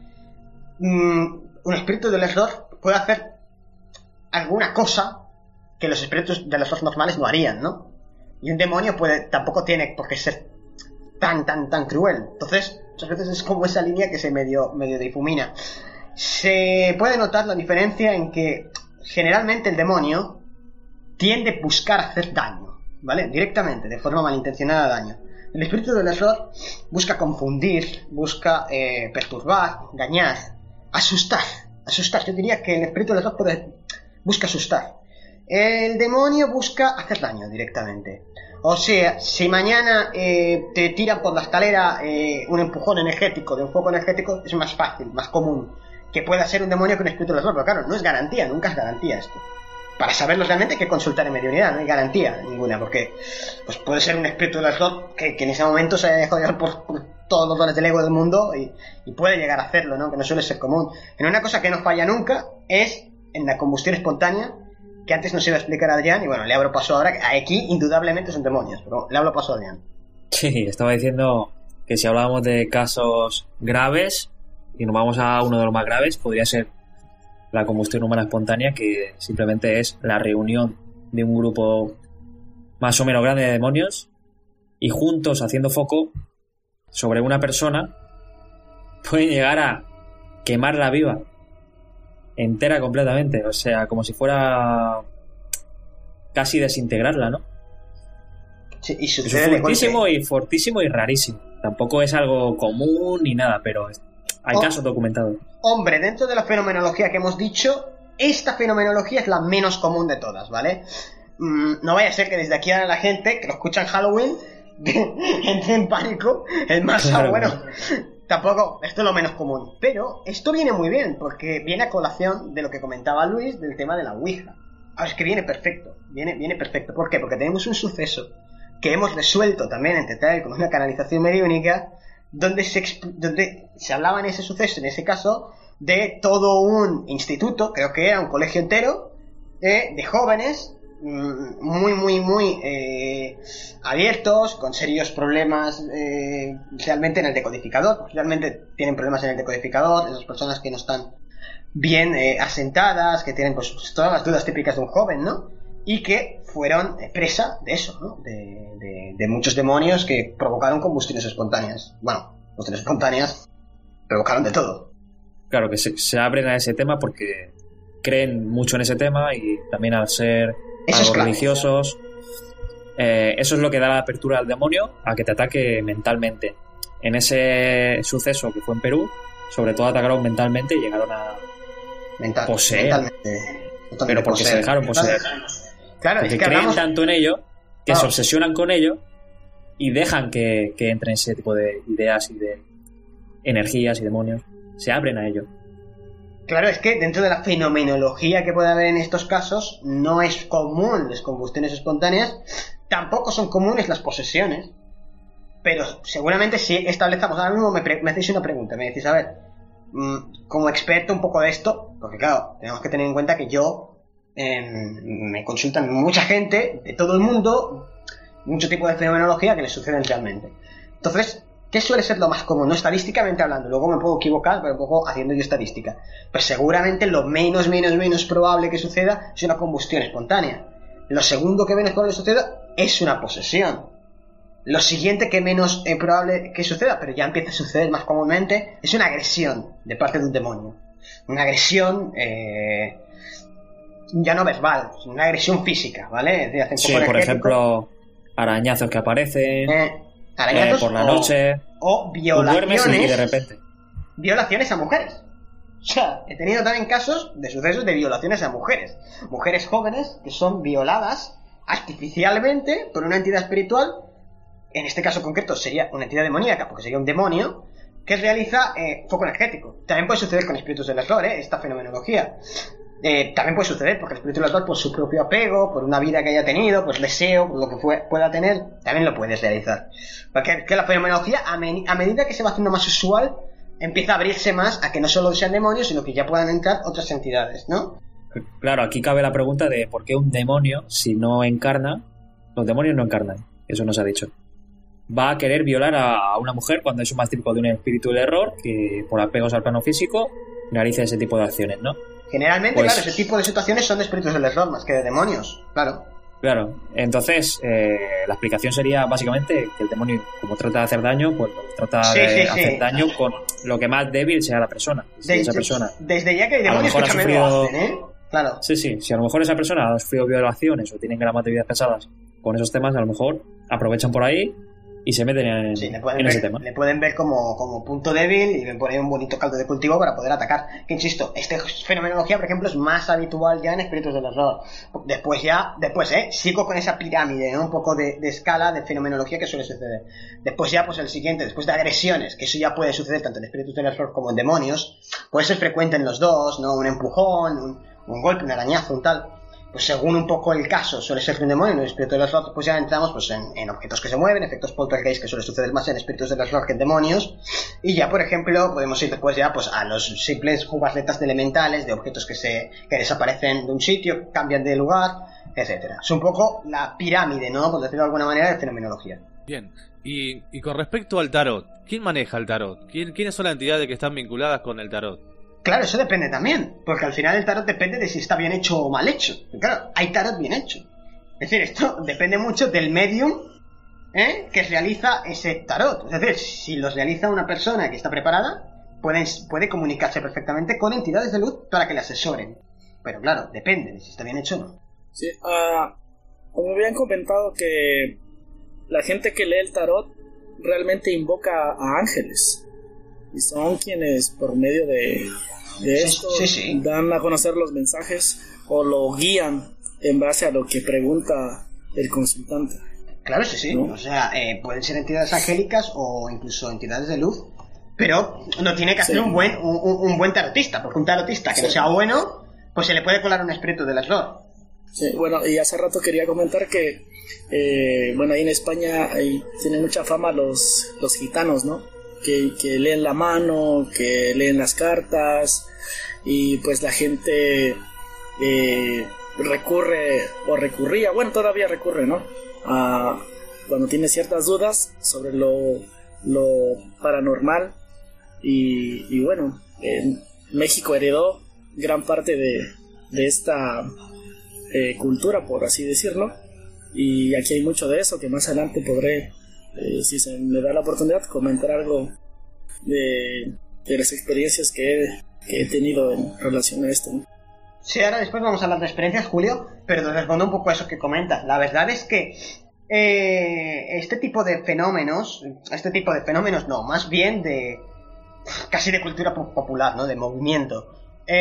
B: Un espíritu del error puede hacer alguna cosa que los espíritus del error normales no harían, ¿no? Y un demonio tampoco tiene por qué ser tan cruel. Entonces, muchas veces es como esa línea que se medio difumina. Se puede notar la diferencia en que generalmente el demonio tiende a buscar hacer daño, ¿vale? Directamente, de forma malintencionada, daño. El espíritu del error busca confundir, busca perturbar, engañar, asustar. Yo diría que el espíritu del error busca asustar. El demonio busca hacer daño directamente. O sea, si mañana te tiran por la escalera un empujón energético, de un foco energético, es más fácil, más común que pueda ser un demonio que un espíritu del error. Pero claro, no es garantía, nunca es garantía esto. Para saberlo realmente hay que consultar en mediunidad, no hay garantía ninguna, porque pues puede ser un espíritu del error que en ese momento se haya dejado llevar por todos los dones del ego del mundo y puede llegar a hacerlo, ¿no? Que no suele ser común. En una cosa que no falla nunca es en la combustión espontánea, que antes nos iba a explicar Adrián, y bueno, le abro paso ahora, que aquí indudablemente son demonios, pero le abro paso a Adrián.
E: Sí, estaba diciendo que si hablábamos de casos graves, y nos vamos a uno de los más graves, podría ser la combustión humana espontánea, que simplemente es la reunión de un grupo más o menos grande de demonios y juntos haciendo foco sobre una persona pueden llegar a quemarla viva, entera completamente, o sea, como si fuera casi desintegrarla, ¿no?
B: Sí, y
E: es fortísimo y rarísimo. Tampoco es algo común ni nada, pero hay casos documentados.
B: Hombre, dentro de la fenomenología que hemos dicho, esta fenomenología es la menos común de todas, ¿vale? no vaya a ser que desde aquí a la gente que lo escucha en Halloween entre en pánico. Es más,
E: Claro.
B: bueno, tampoco, esto es lo menos común. Pero esto viene muy bien, porque viene a colación de lo que comentaba Luis del tema de la Ouija. Es que viene perfecto, viene perfecto. ¿Por qué? Porque tenemos un suceso que hemos resuelto también en Tetrael con una canalización mediúnica, donde se hablaba en ese suceso, en ese caso, de todo un instituto, creo que era un colegio entero, de jóvenes muy abiertos, con serios problemas realmente en el decodificador. Realmente tienen problemas en el decodificador, esas personas que no están bien asentadas, que tienen pues todas las dudas típicas de un joven, ¿no? Y que fueron presa de eso, ¿no? De muchos demonios que provocaron combustiones espontáneas. Bueno, combustiones espontáneas provocaron de todo.
E: Claro, que se abren a ese tema porque creen mucho en ese tema y también al ser
B: Eso
E: algo
B: es clave.
E: religiosos, eso es lo que da la apertura al demonio a que te ataque mentalmente. En ese suceso que fue en Perú, sobre todo atacaron mentalmente y llegaron a poseer.
B: Mentalmente,
E: pero porque se dejaron poseer.
B: Claro,
E: Porque
B: es que
E: creen
B: hablamos...
E: tanto en ello que
B: Claro.
E: se obsesionan con ello y dejan que entren ese tipo de ideas y de energías y demonios. Se abren a ello.
B: Claro, es que dentro de la fenomenología que puede haber en estos casos, no es común las combustiones espontáneas, tampoco son comunes las posesiones, pero seguramente si establezcamos, ahora mismo me hacéis una pregunta, me decís, a ver, como experto un poco de esto, porque claro, tenemos que tener en cuenta que me consultan mucha gente de todo el mundo, mucho tipo de fenomenología que les suceden realmente. Entonces, ¿qué suele ser lo más común? No estadísticamente hablando, luego me puedo equivocar, pero un poco haciendo yo estadística. Pues seguramente lo menos probable que suceda es una combustión espontánea. Lo segundo que menos probable suceda es una posesión. Lo siguiente que menos probable que suceda, pero ya empieza a suceder más comúnmente, es una agresión de parte de un demonio. Una agresión ya no verbal, una agresión física, ¿vale? Es decir, hace un
E: Sí,
B: poco
E: por
B: energético.
E: ejemplo, arañazos que aparecen
B: Arañazos
E: por la noche.
B: o
E: Tú duermes y de
B: violaciones,
E: repente.
B: violaciones a mujeres. O sea, he tenido también casos de sucesos de violaciones a mujeres. Mujeres jóvenes que son violadas artificialmente por una entidad espiritual. En este caso concreto sería una entidad demoníaca, porque sería un demonio que realiza foco energético. También puede suceder con espíritus del error, esta fenomenología. También puede suceder porque el espíritu del error, por su propio apego, por una vida que haya tenido, pues deseo, por lo que pueda tener, también lo puedes realizar. Porque que la fenomenología, a medida que se va haciendo más usual, empieza a abrirse más a que no solo sean demonios, sino que ya puedan entrar otras entidades, ¿no?
E: Claro, aquí cabe la pregunta de por qué un demonio, si no encarna, los demonios no encarnan, eso nos ha dicho. Va a querer violar a una mujer cuando es más típico de un espíritu del error que por apegos al plano físico realiza ese tipo de acciones, ¿no?
B: Generalmente,
E: Pues-
B: claro, ese tipo de situaciones son de espíritus del error más que de demonios, claro.
E: Claro, entonces la explicación sería básicamente que el demonio, como trata de hacer daño, pues trata
B: Sí,
E: de
B: sí, sí.
E: hacer daño con lo que más débil sea la persona. Si esa persona.
B: Desde ya que hay
E: a lo
B: demonios que
E: mejor ha
B: también lo
E: sufrido-
B: hacen, ¿eh? Claro.
E: Sí, si a lo mejor esa persona ha sufrido violaciones o tienen gramas de vidas pesadas con esos temas, a lo mejor aprovechan por ahí y se meten en,
B: Sí, le
E: en
B: pueden,
E: ese
B: ver,
E: tema.
B: le pueden ver como punto débil y ven por ahí un bonito caldo de cultivo para poder atacar. Que insisto, esta fenomenología, por ejemplo, es más habitual ya en espíritus del error. Después, sigo con esa pirámide, ¿no? Un poco de escala de fenomenología que suele suceder. Después ya, pues el siguiente, después de agresiones, que eso ya puede suceder tanto en espíritus del error como en demonios, puede ser frecuente en los dos, ¿no? Un empujón, un golpe, un arañazo, un tal. Pues según un poco el caso, suele ser que un demonio en el espíritu del error, pues ya entramos pues en objetos que se mueven, efectos poltergeist que suele suceder más en espíritus del error que en demonios, y ya por ejemplo podemos ir después ya pues a los simples jugarretas de elementales, de objetos que desaparecen de un sitio, cambian de lugar, etcétera. Es un poco la pirámide, ¿no? Por decirlo de alguna manera, de fenomenología.
D: Bien, y con respecto al tarot, ¿quién maneja el tarot? ¿Quiénes son las entidades que están vinculadas con el tarot?
B: Claro, eso depende también, porque al final el tarot depende de si está bien hecho o mal hecho. Y claro, hay tarot bien hecho. Es decir, esto depende mucho del medium que realiza ese tarot. Es decir, si los realiza una persona que está preparada, puede comunicarse perfectamente con entidades de luz para que le asesoren. Pero claro, depende de si está bien hecho o no.
G: Sí, me habían comentado que la gente que lee el tarot realmente invoca a ángeles. Y son quienes por medio de esto
B: sí.
G: dan a conocer los mensajes o lo guían en base a lo que pregunta el consultante.
B: Claro, sí,
G: ¿no?
B: O sea, pueden ser entidades angélicas o incluso entidades de luz, pero no tiene que hacer un buen tarotista, porque un tarotista que no sea bueno, pues se le puede colar un espíritu del error.
G: Sí, bueno, y hace rato quería comentar que, ahí en España tienen mucha fama los gitanos, ¿no? Que leen la mano, que leen las cartas, y pues la gente recurría, bueno, todavía recurre, ¿no? Cuando tiene ciertas dudas sobre lo paranormal, y bueno, México heredó gran parte de esta cultura, por así decirlo, y aquí hay mucho de eso que más adelante podré, si se me da la oportunidad, comentar algo de las experiencias que he tenido en relación a esto, ¿no?
B: Sí, ahora después vamos a hablar de experiencias, Julio, pero te respondo un poco a eso que comentas. La verdad es que este tipo de fenómenos no, más bien de casi de cultura popular, ¿no? De movimiento.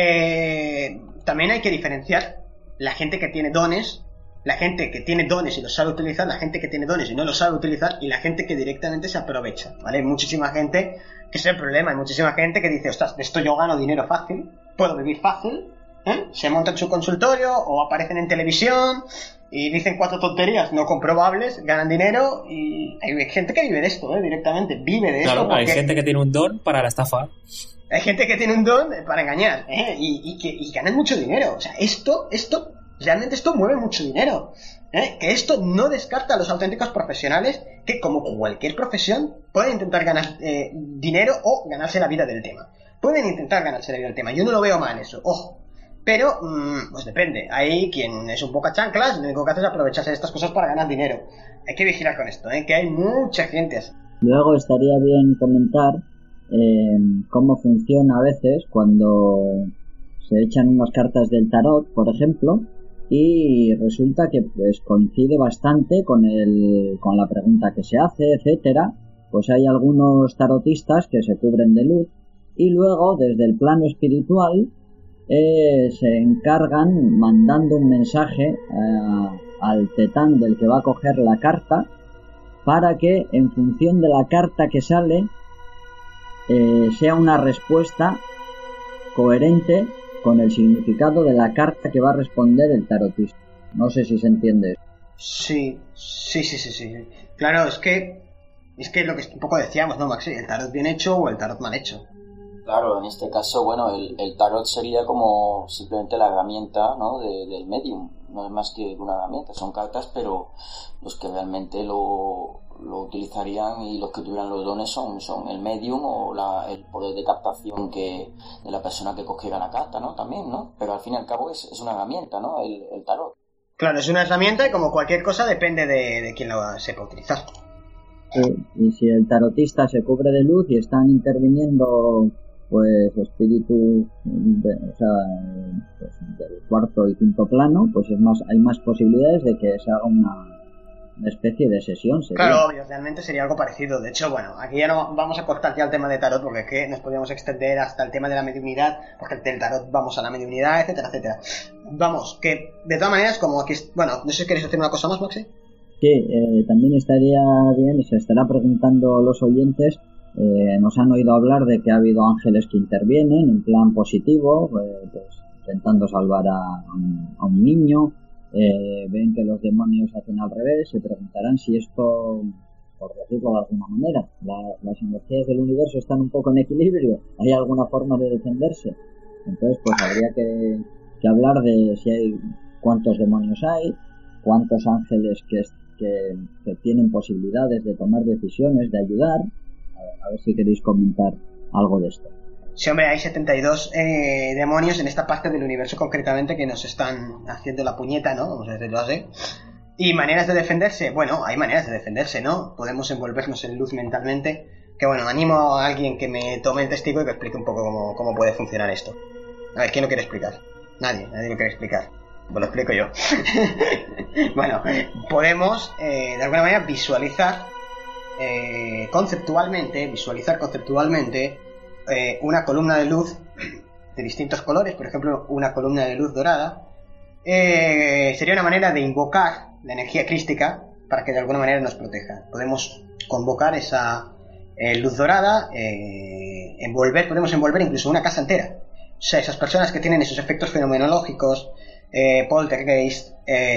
B: También hay que diferenciar la gente que tiene dones, la gente que tiene dones y los sabe utilizar, la gente que tiene dones y no los sabe utilizar, y la gente que directamente se aprovecha, ¿vale? Hay muchísima gente, que es el problema, hay muchísima gente que dice, ostras, de esto yo gano dinero fácil, puedo vivir fácil, se monta en su consultorio o aparecen en televisión y dicen 4 tonterías no comprobables, ganan dinero, y hay gente que vive de esto, directamente, vive de
E: claro,
B: esto.
E: Hay gente que tiene un don para la estafa.
B: Hay gente que tiene un don para engañar, y ganan mucho dinero. O sea, realmente esto mueve mucho dinero. Que esto no descarta a los auténticos profesionales que, como cualquier profesión, pueden intentar ganar dinero o ganarse la vida del tema. Pueden intentar ganarse la vida del tema. Yo no lo veo mal eso, ojo. Pero, pues depende. Hay quien es un poco a chanclas, lo único que hace es aprovecharse de estas cosas para ganar dinero. Hay que vigilar con esto, que hay mucha gente así.
H: Luego estaría bien comentar cómo funciona a veces cuando se echan unas cartas del tarot, por ejemplo, y resulta que pues coincide bastante con la pregunta que se hace, etcétera. Pues hay algunos tarotistas que se cubren de luz y luego desde el plano espiritual se encargan mandando un mensaje al tetán del que va a coger la carta, para que en función de la carta que sale sea una respuesta coherente con el significado de la carta que va a responder el tarotista. No sé si se entiende.
B: Sí. Claro, es que lo que un poco decíamos, ¿no, Maxi? El tarot bien hecho o el tarot mal hecho.
F: Claro, en este caso, bueno, el tarot sería como simplemente la herramienta, ¿no? del medium. No es más que una herramienta, son cartas, pero los que realmente lo utilizarían y los que tuvieran los dones son el medium o el poder de captación de la persona que cogiera la carta, ¿no? También, ¿no? Pero al fin y al cabo es una herramienta, ¿no? El tarot.
B: Claro, es una herramienta y como cualquier cosa depende de quién la sepa utilizar.
H: Y si el tarotista se cubre de luz y están interviniendo pues espíritus del cuarto y quinto plano, pues hay más posibilidades de que se haga una especie de sesión. ¿Sería?
B: Claro, obvio, realmente sería algo parecido. De hecho, bueno, aquí ya no vamos a cortar ya el tema de tarot, porque es que nos podríamos extender hasta el tema de la mediunidad, porque del tarot vamos a la mediunidad, etcétera, etcétera. Vamos, que de todas maneras, como aquí, bueno, no sé si queréis hacer una cosa más, Maxi.
H: Sí, también estaría bien, y se estará preguntando los oyentes, nos han oído hablar de que ha habido ángeles que intervienen en plan positivo, pues intentando salvar a un niño. Ven que los demonios hacen al revés, se preguntarán si esto, por decirlo de alguna manera, las energías del universo están un poco en equilibrio, hay alguna forma de defenderse. Entonces pues habría que hablar de si hay, cuántos demonios hay, cuántos ángeles que tienen posibilidades de tomar decisiones, de ayudar. A ver si queréis comentar algo de esto.
B: Sí, hombre, hay 72 demonios en esta parte del universo concretamente que nos están haciendo la puñeta, ¿no? Vamos a decirlo así. ¿Y maneras de defenderse? Bueno, hay maneras de defenderse, ¿no? Podemos envolvernos en luz mentalmente. Que bueno, animo a alguien que me tome el testigo y que explique un poco cómo puede funcionar esto. A ver, ¿quién lo quiere explicar? Nadie lo quiere explicar. Pues lo explico yo. Bueno, podemos de alguna manera visualizar conceptualmente una columna de luz de distintos colores, por ejemplo una columna de luz dorada, sería una manera de invocar la energía crística para que de alguna manera nos proteja. Podemos convocar esa luz dorada, podemos envolver incluso una casa entera. O sea, esas personas que tienen esos efectos fenomenológicos, poltergeist,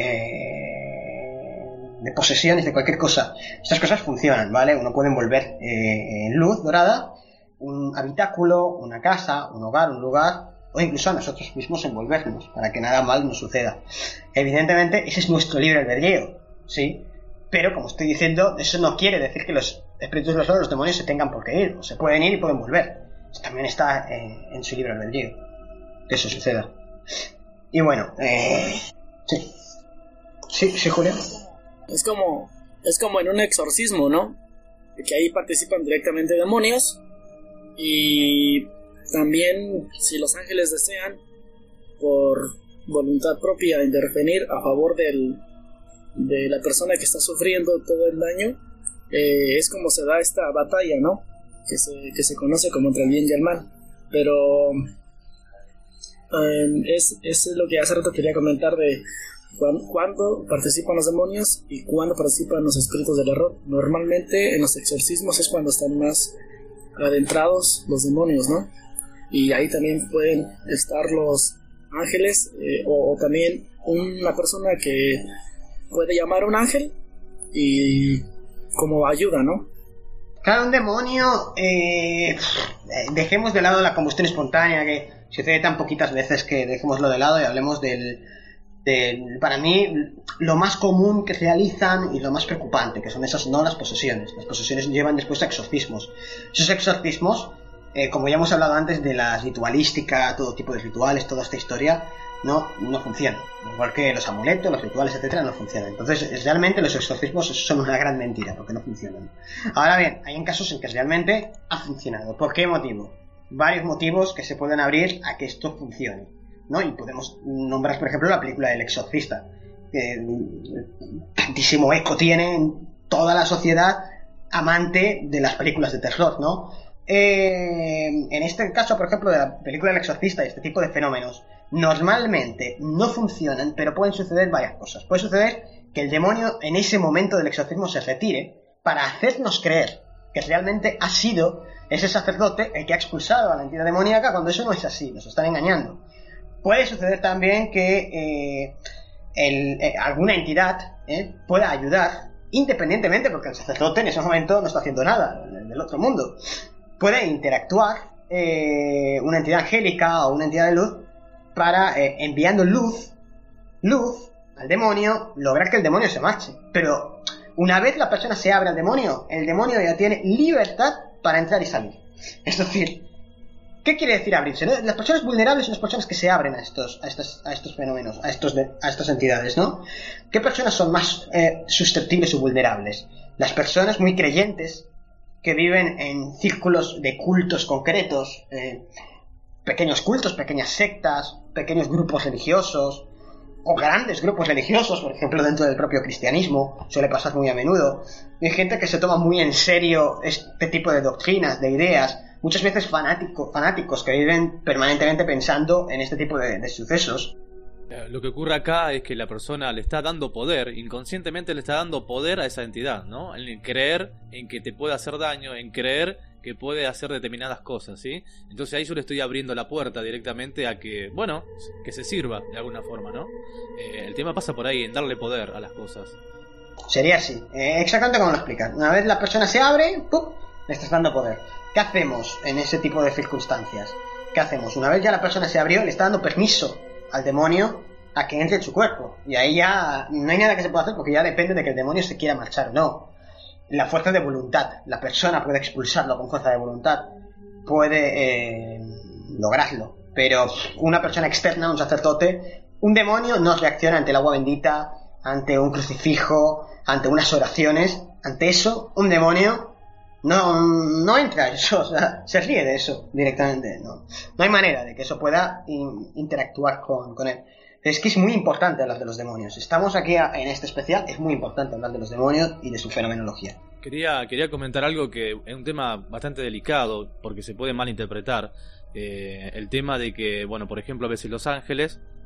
B: de posesiones, de cualquier cosa, estas cosas funcionan, ¿vale? Uno puede envolver en luz dorada un habitáculo, una casa, un hogar, un lugar, o incluso a nosotros mismos envolvernos para que nada mal nos suceda. Evidentemente, ese es nuestro libre albedrío, ¿sí? Pero, como estoy diciendo, eso no quiere decir que los espíritus de los demonios se tengan por qué ir, o se pueden ir y pueden volver. Eso también está en su libre albedrío, que eso suceda. Y bueno, sí, Julia.
G: Es como en un exorcismo, ¿no? Que ahí participan directamente demonios. Y también, si los ángeles desean, por voluntad propia, intervenir a favor de la persona que está sufriendo todo el daño, es como se da esta batalla, ¿no? Que se conoce como entre el bien y el mal. Pero es lo que hace rato quería comentar de cuándo participan los demonios y cuándo participan los espíritus del error. Normalmente en los exorcismos es cuando están más adentrados los demonios, ¿no? Y ahí también pueden estar los ángeles, o también una persona que puede llamar a un ángel y como ayuda, ¿no?
B: Claro, un demonio, dejemos de lado la combustión espontánea, que sucede tan poquitas veces, que dejémoslo de lado y hablemos para mí, lo más común que realizan y lo más preocupante, que son esas, no las posesiones. Las posesiones llevan después a exorcismos. Esos exorcismos, como ya hemos hablado antes de la ritualística, todo tipo de rituales, toda esta historia, no funcionan. Igual que los amuletos, los rituales, etcétera, no funcionan. Entonces, realmente los exorcismos son una gran mentira, porque no funcionan. Ahora bien, hay casos en que realmente ha funcionado. ¿Por qué motivo? Varios motivos que se pueden abrir a que esto funcione, ¿no? Y podemos nombrar, por ejemplo, la película El Exorcista, que tantísimo eco tiene en toda la sociedad amante de las películas de terror, ¿no? En este caso, por ejemplo, de la película El Exorcista y este tipo de fenómenos, normalmente no funcionan, pero pueden suceder varias cosas. Puede suceder que el demonio en ese momento del exorcismo se retire para hacernos creer que realmente ha sido ese sacerdote el que ha expulsado a la entidad demoníaca, cuando eso no es así, nos están engañando. Puede suceder también que alguna entidad pueda ayudar, independientemente, porque el sacerdote en ese momento no está haciendo nada del otro mundo. Puede interactuar una entidad angélica o una entidad de luz para, enviando luz al demonio, lograr que el demonio se marche. Pero una vez la persona se abre al demonio, el demonio ya tiene libertad para entrar y salir. Es decir, ¿qué quiere decir abrirse? ¿No? Las personas vulnerables son las personas que se abren a estos fenómenos, a estas entidades, ¿no? ¿Qué personas son más susceptibles o vulnerables? Las personas muy creyentes que viven en círculos de cultos concretos, pequeños cultos, pequeñas sectas, pequeños grupos religiosos, o grandes grupos religiosos, por ejemplo dentro del propio cristianismo, suele pasar muy a menudo. Hay gente que se toma muy en serio este tipo de doctrinas, de ideas, muchas veces fanáticos que viven permanentemente pensando en este tipo de sucesos.
D: Lo que ocurre acá es que la persona le está dando poder, inconscientemente le está dando poder a esa entidad, ¿no? En creer en que te puede hacer daño, en creer que puede hacer determinadas cosas, ¿sí? Entonces ahí yo le estoy abriendo la puerta directamente a que, bueno, que se sirva de alguna forma, ¿no? El tema pasa por ahí, en darle poder a las cosas.
B: Sería así, exactamente como lo explicas. Una vez la persona se abre, ¡pum!, le estás dando poder. ¿Qué hacemos en ese tipo de circunstancias? ¿Qué hacemos? Una vez ya la persona se abrió, le está dando permiso al demonio a que entre en su cuerpo. Y ahí ya no hay nada que se pueda hacer, porque ya depende de que el demonio se quiera marchar o no. La fuerza de voluntad. La persona puede expulsarlo con fuerza de voluntad. Puede lograrlo. Pero una persona externa, un sacerdote, un demonio no reacciona ante el agua bendita, ante un crucifijo, ante unas oraciones. Ante eso, un demonio no entra eso, o sea, se ríe de eso directamente. No hay manera de que eso pueda interactuar con él. Es que es muy importante hablar de los demonios. Estamos aquí en este especial, es muy importante hablar de los demonios y de su fenomenología.
D: Quería comentar algo que es un tema bastante delicado, porque se puede malinterpretar. El tema de que, bueno, por ejemplo, a veces los ángeles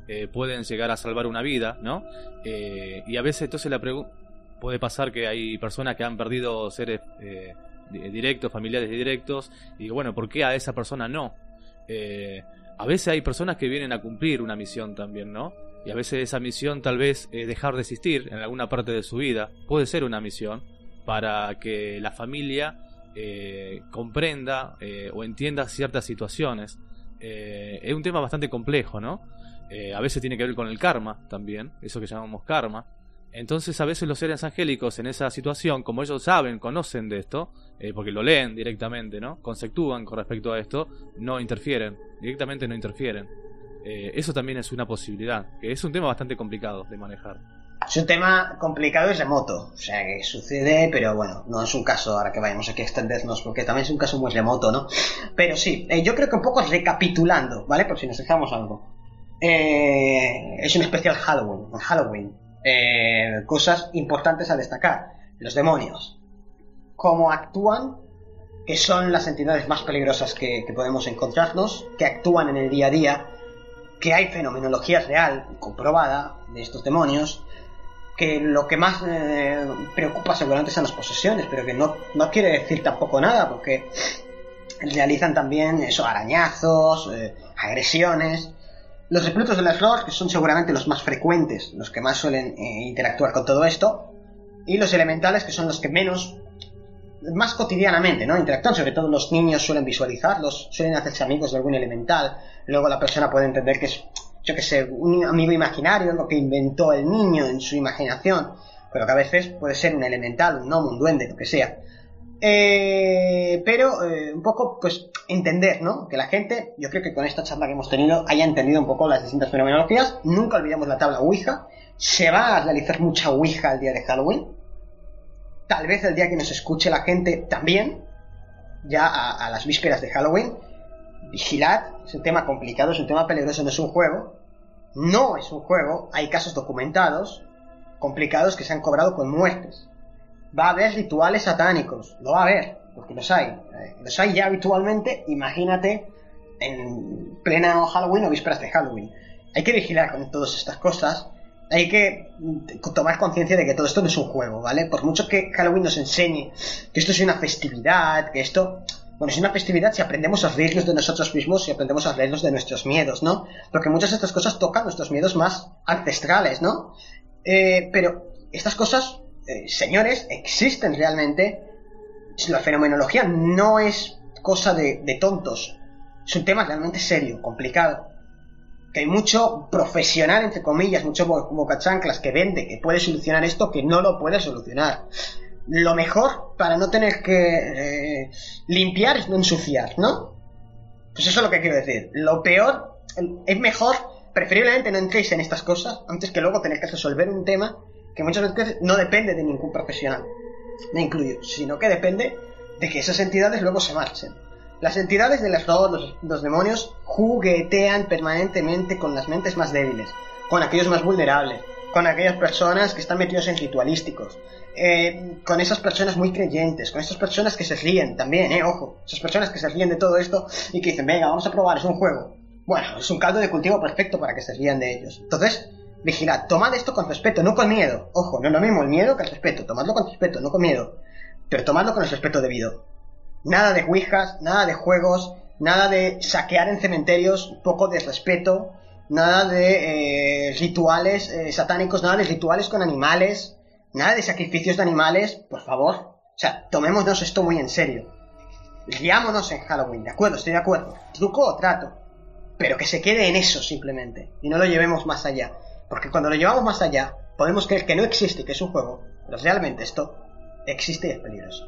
D: pueden llegar a salvar una vida, ¿no? Y a veces entonces puede pasar que hay personas que han perdido seres directos, familiares directos, y bueno, ¿por qué a esa persona no? A veces hay personas que vienen a cumplir una misión también, ¿no? Y a veces esa misión tal vez dejar de existir en alguna parte de su vida puede ser una misión para que la familia comprenda o entienda ciertas situaciones. Es un tema bastante complejo, ¿no? A veces tiene que ver con el karma también, eso que llamamos karma. Entonces a veces los seres angélicos en esa situación, como ellos saben, conocen de esto, porque lo leen directamente, ¿no? Conceptúan con respecto a esto, no interfieren, directamente no interfieren. Eso también es una posibilidad, que es un tema bastante complicado de manejar.
B: Es un tema complicado y remoto, o sea que sucede, pero bueno, no es un caso ahora que vayamos aquí a extendernos, porque también es un caso muy remoto, ¿no? Pero sí, yo creo que un poco recapitulando, ¿vale? Por si nos dejamos algo. Es un especial Halloween. Cosas importantes a destacar. Los demonios. Cómo actúan, que son las entidades más peligrosas que podemos encontrarnos, que actúan en el día a día, que hay fenomenología real, comprobada, de estos demonios, que lo que más preocupa seguramente son las posesiones, pero que no quiere decir tampoco nada, porque realizan también arañazos, agresiones. Los reclutos del error, que son seguramente los más frecuentes, los que más suelen interactuar con todo esto, y los elementales, que son los que más cotidianamente, ¿no? Interactúan. Sobre todo los niños suelen visualizarlos, suelen hacerse amigos de algún elemental. Luego la persona puede entender que es, yo que sé, un amigo imaginario, lo que inventó el niño en su imaginación, pero que a veces puede ser un elemental, un gnomo, un duende, lo que sea. Pero un poco, pues, entender, ¿no? Que la gente, yo creo que con esta charla que hemos tenido, haya entendido un poco las distintas fenomenologías. Nunca olvidemos la tabla Ouija. Se va a realizar mucha Ouija el día de Halloween. Tal vez el día que nos escuche la gente también, ya a las vísperas de Halloween. Vigilad, es un tema complicado, es un tema peligroso, no es un juego. No es un juego, hay casos documentados, complicados, que se han cobrado con muertes. Va a haber rituales satánicos, lo va a haber, porque los hay ya habitualmente. Imagínate en plena Halloween o vísperas de Halloween. Hay que vigilar con todas estas cosas, hay que tomar conciencia de que todo esto no es un juego, ¿vale? Por mucho que Halloween nos enseñe que esto es una festividad, que esto, bueno, es una festividad si aprendemos a reírnos de nosotros mismos, si aprendemos a reírnos de nuestros miedos, ¿no? Porque muchas de estas cosas tocan nuestros miedos más ancestrales, ¿no? Pero estas cosas, señores, existen realmente. La fenomenología no es cosa de tontos. Es un tema realmente serio, complicado. Que hay mucho profesional, entre comillas, mucho bocachanclas que vende que puede solucionar esto, que no lo puede solucionar. Lo mejor, para no tener que limpiar, es no ensuciar, ¿no? Pues eso es lo que quiero decir. Lo peor, es mejor, preferiblemente no entréis en estas cosas, antes que luego tener que resolver un tema que muchas veces no depende de ningún profesional, me incluyo, sino que depende de que esas entidades luego se marchen. Las entidades del error, los demonios, juguetean permanentemente con las mentes más débiles, con aquellos más vulnerables, con aquellas personas que están metidos en ritualísticos, con esas personas muy creyentes, con esas personas que se ríen también, ojo, esas personas que se ríen de todo esto y que dicen, venga, vamos a probar, es un juego. Bueno, es un caldo de cultivo perfecto para que se rían de ellos. Entonces, vigilad, tomad esto con respeto, no con miedo. Ojo, no es lo mismo el miedo que el respeto. Tomadlo con respeto, no con miedo. Pero tomadlo con el respeto debido. Nada de ouijas, nada de juegos, nada de saquear en cementerios, poco de respeto, nada de rituales satánicos, nada de rituales con animales, nada de sacrificios de animales, por favor. O sea, tomémonos esto muy en serio. Riámonos en Halloween, de acuerdo, estoy de acuerdo. Truco o trato. Pero que se quede en eso simplemente, y no lo llevemos más allá. Porque cuando lo llevamos más allá, podemos creer que no existe, que es un juego, pero realmente esto existe y es peligroso.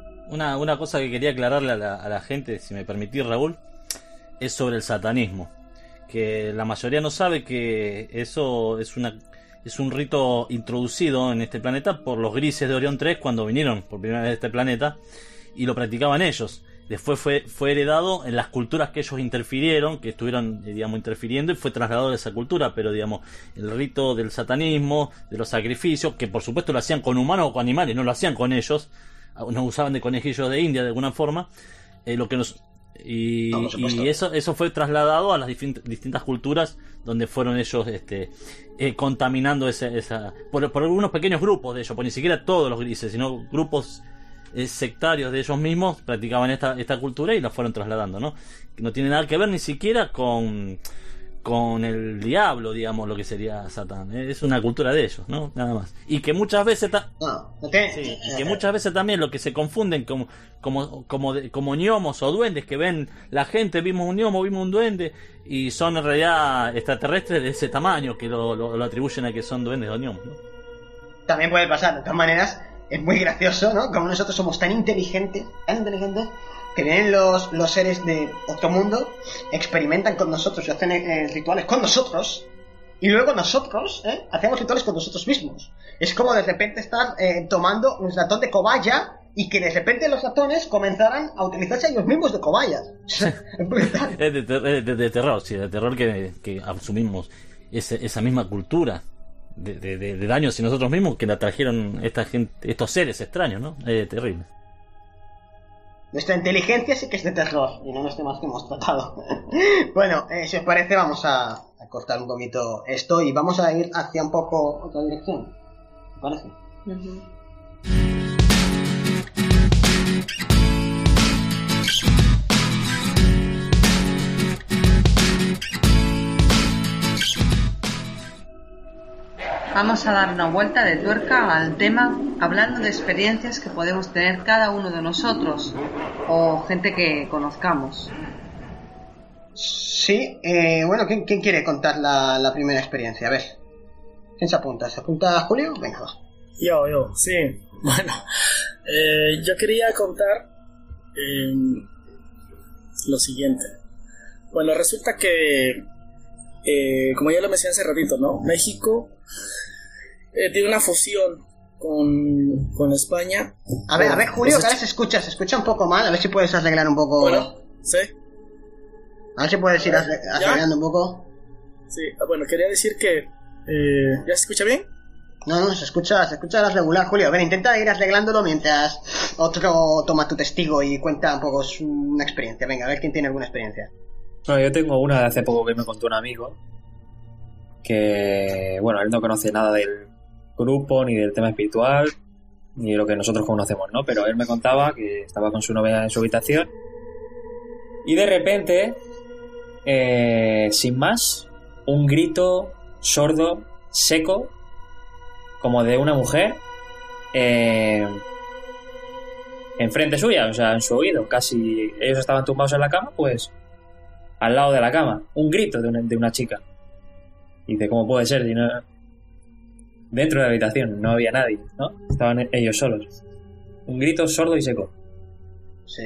C: Una cosa que quería aclararle a la gente, si me permitís, Raúl, es sobre el satanismo. Que la mayoría no sabe que eso es un rito introducido en este planeta por los grises de Orión 3 cuando vinieron por primera vez a este planeta y lo practicaban ellos. Después fue heredado en las culturas que ellos interfirieron, que estuvieron, digamos, interfiriendo, y fue trasladado a esa cultura. Pero, digamos, el rito del satanismo, de los sacrificios, que por supuesto lo hacían con humanos o con animales, no lo hacían con ellos, nos usaban de conejillos de India de alguna forma. Lo que Y,
B: No, por supuesto.
C: y eso fue trasladado a las distintas culturas donde fueron ellos contaminando por algunos pequeños grupos de ellos, por ni siquiera todos los grises, sino grupos sectarios de ellos mismos practicaban esta cultura y la fueron trasladando, ¿no? No tiene nada que ver ni siquiera con el diablo, digamos, lo que sería Satán. Es una cultura de ellos, ¿no? Nada más. Y que muchas veces muchas veces también lo que se confunden como gnomos o duendes, que ven la gente, vimos un gnomo, vimos un duende, y son en realidad extraterrestres de ese tamaño, que lo atribuyen a que son duendes o gnomos, ¿no?
B: También puede pasar, de todas maneras, es muy gracioso, ¿no? Como nosotros somos tan inteligentes, que vienen los seres de otro mundo, experimentan con nosotros y hacen rituales con nosotros, y luego nosotros hacemos rituales con nosotros mismos. Es como de repente estar tomando un ratón de cobaya y que de repente los ratones comenzaran a utilizarse a ellos mismos de cobayas. Es brutal.
C: Es de terror, sí, de terror que asumimos esa misma cultura de daño hacia nosotros mismos que la trajeron estos seres extraños, ¿no? Terrible.
B: Nuestra inteligencia sí que es de terror y no los temas que hemos tratado. Bueno, si os parece vamos a cortar un poquito esto y vamos a ir hacia un poco otra dirección. ¿Te parece?
A: Uh-huh. Vamos a dar una vuelta de tuerca al tema, hablando de experiencias que podemos tener cada uno de nosotros o gente que conozcamos.
B: Sí, bueno, ¿quién quiere contar la primera experiencia? A ver, ¿quién se apunta? ¿Se apunta Julio? Venga, va.
G: Yo, sí. Bueno, yo quería contar lo siguiente. Bueno, resulta que, como ya lo mencioné hace ratito, ¿no? México tiene una fusión con España.
B: A ver, Julio, que ahora se escucha un poco mal, a ver si puedes arreglar un poco.
G: Bueno, sí.
B: A ver si puedes ir arreglando un poco.
G: Sí, bueno, quería decir que... ¿ya se escucha bien?
B: No, se escucha regular, Julio. A ver, intenta ir arreglándolo mientras otro toma tu testigo y cuenta un poco una experiencia. Venga, a ver quién tiene alguna experiencia.
E: Bueno, yo tengo una de hace poco que me contó un amigo que, bueno, él no conoce nada del grupo, ni del tema espiritual, ni de lo que nosotros conocemos, ¿no? Pero él me contaba que estaba con su novia en su habitación y de repente, sin más, un grito sordo, seco, como de una mujer, enfrente suya, o sea, en su oído, casi ellos estaban tumbados en la cama, pues al lado de la cama, un grito de una chica. Y dice, ¿cómo puede ser? Si no... Dentro de la habitación no había nadie, ¿no? Estaban ellos solos. Un grito sordo y seco.
B: Sí.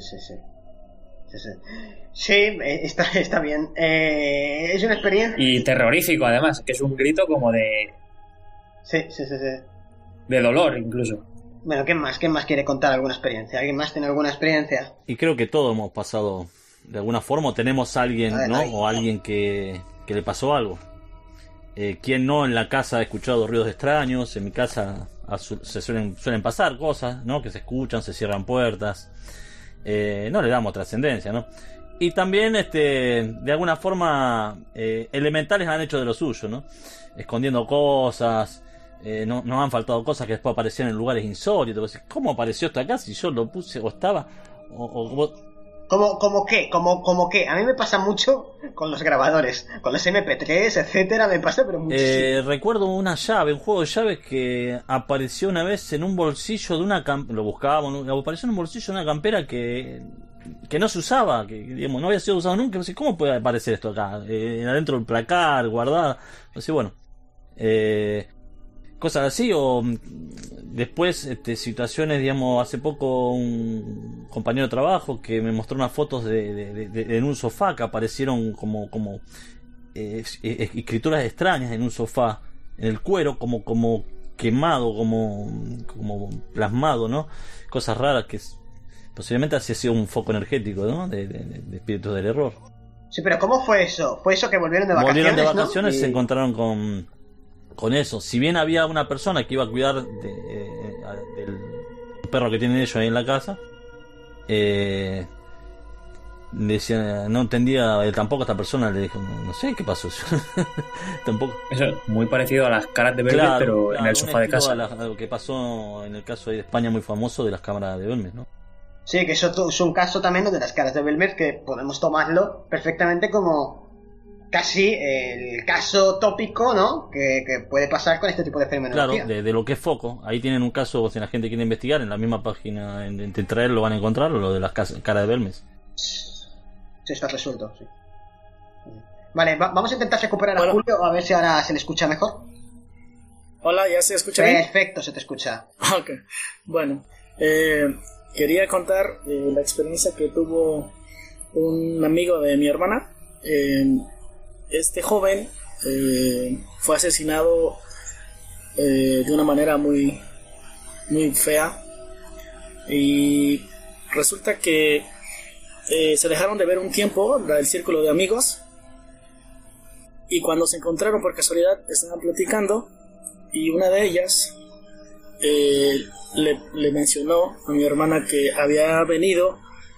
B: Sí, está bien. Es una experiencia...
E: Y terrorífico, además, que es un grito como de...
B: Sí.
E: De dolor, incluso.
B: Bueno, ¿quién más quiere contar alguna experiencia? ¿Alguien más tiene alguna experiencia?
C: Y creo que todos hemos pasado de alguna forma, o tenemos a alguien, ¿no? O alguien que le pasó algo. ¿Quién no en la casa ha escuchado ruidos extraños? En mi casa se suelen pasar cosas, ¿no? Que se escuchan, se cierran puertas. No le damos trascendencia, ¿no? Y también, de alguna forma, elementales han hecho de lo suyo, ¿no? Escondiendo cosas. Nos han faltado cosas que después aparecían en lugares insólitos. ¿Cómo apareció esto acá si yo lo puse o estaba?
B: ¿Cómo qué? A mí me pasa mucho con los grabadores, con los MP3, etcétera, me pasa pero muchísimo.
C: Recuerdo un juego de llaves que apareció una vez en un bolsillo de una campera, lo buscábamos, apareció en un bolsillo de una campera que no se usaba, que digamos, no había sido usado nunca. No sé, ¿cómo puede aparecer esto acá? Adentro del placar, guardada, no sé, bueno. Cosas así, o después situaciones, digamos, hace poco un compañero de trabajo que me mostró unas fotos en un sofá que aparecieron como escrituras extrañas en un sofá, en el cuero, como quemado, como plasmado, ¿no? Cosas raras que posiblemente así ha sido un foco energético, ¿no? De espíritus del error.
B: Sí, pero ¿cómo fue eso? ¿Fue eso que volvieron de vacaciones?
C: Volvieron de vacaciones,
B: ¿no?
C: Se encontraron con eso. Si bien había una persona que iba a cuidar del perro que tienen ellos ahí en la casa, le decía, no entendía tampoco a esta persona, le dije, no sé qué pasó. Tampoco.
E: Eso es muy parecido a las caras de Belmez, pero en el sofá de casa.
C: A lo que pasó en el caso de España muy famoso de las cámaras de Belmez, ¿no?
B: Sí, que eso es un caso también de las caras de Belmez, que podemos tomarlo perfectamente como casi el caso tópico, ¿no? Que puede pasar con este tipo de fenomenología.
C: Claro, de lo que es foco. Ahí tienen un caso, si la gente quiere investigar, en la misma página de Traer lo van a encontrar, lo de las caras de Belmez.
B: Sí, está resuelto, sí. Vale, vamos a intentar recuperar a Julio, a ver si ahora se le escucha mejor.
G: Hola, ¿ya se escucha bien?
B: Perfecto, se te escucha.
G: Ok, bueno, quería contar la experiencia que tuvo un amigo de mi hermana. Este joven fue asesinado de una manera muy, muy fea, y resulta que se dejaron de ver un tiempo, el círculo de amigos, y cuando se encontraron por casualidad estaban platicando, y una de ellas le mencionó a mi hermana que había venido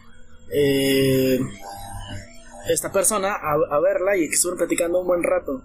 G: esta persona a verla, y que estuvieron platicando un buen rato.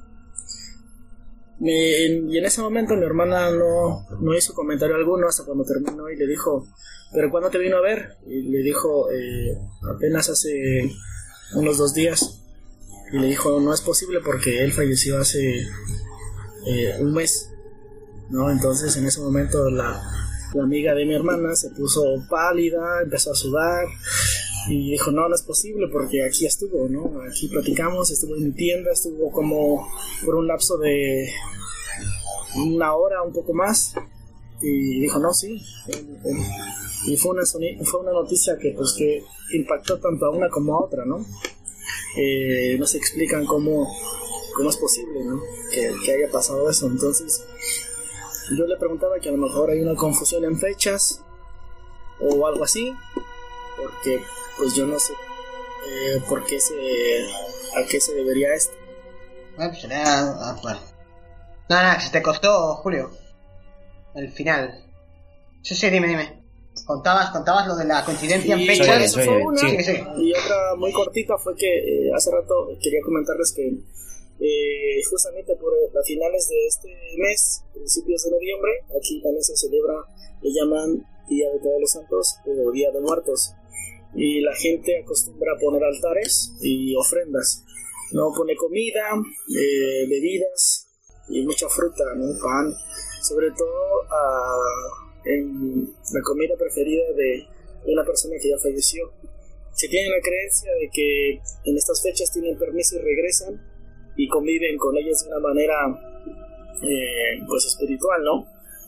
G: Y en ese momento mi hermana no hizo comentario alguno hasta cuando terminó, y le dijo, ¿pero cuándo te vino a ver? Y le dijo, apenas hace unos 2 días. Y le dijo, no es posible porque él falleció hace un mes, ¿no? Entonces en ese momento la amiga de mi hermana se puso pálida, empezó a sudar, y dijo, no es posible porque aquí estuvo, ¿no? Aquí platicamos, estuvo en mi tienda, estuvo como por un lapso de 1 hora, un poco más. Y dijo, no, sí. Y fue una noticia que impactó tanto a una como a otra, ¿no? No se explican cómo es posible, ¿no? Que haya pasado eso. Entonces yo le preguntaba que a lo mejor hay una confusión en fechas o algo así, porque pues yo no sé por qué a qué se debería esto.
B: Bueno, pues será... bueno. Nada, se te costó, Julio, el final. Sí, dime. Contabas lo de la coincidencia en fechas.
G: Eso fue una,
B: sí.
G: Y otra muy cortita fue que hace rato quería comentarles que justamente a finales de este mes, principios de noviembre, aquí también se celebra, le llaman Día de Todos los Santos o Día de Muertos, y la gente acostumbra a poner altares y ofrendas, no pone comida, bebidas y mucha fruta, ¿no? Pan, sobre todo en la comida preferida de una persona que ya falleció. Se tiene la creencia de que en estas fechas tienen permiso y regresan y conviven con ellos de una manera pues espiritual, ¿no?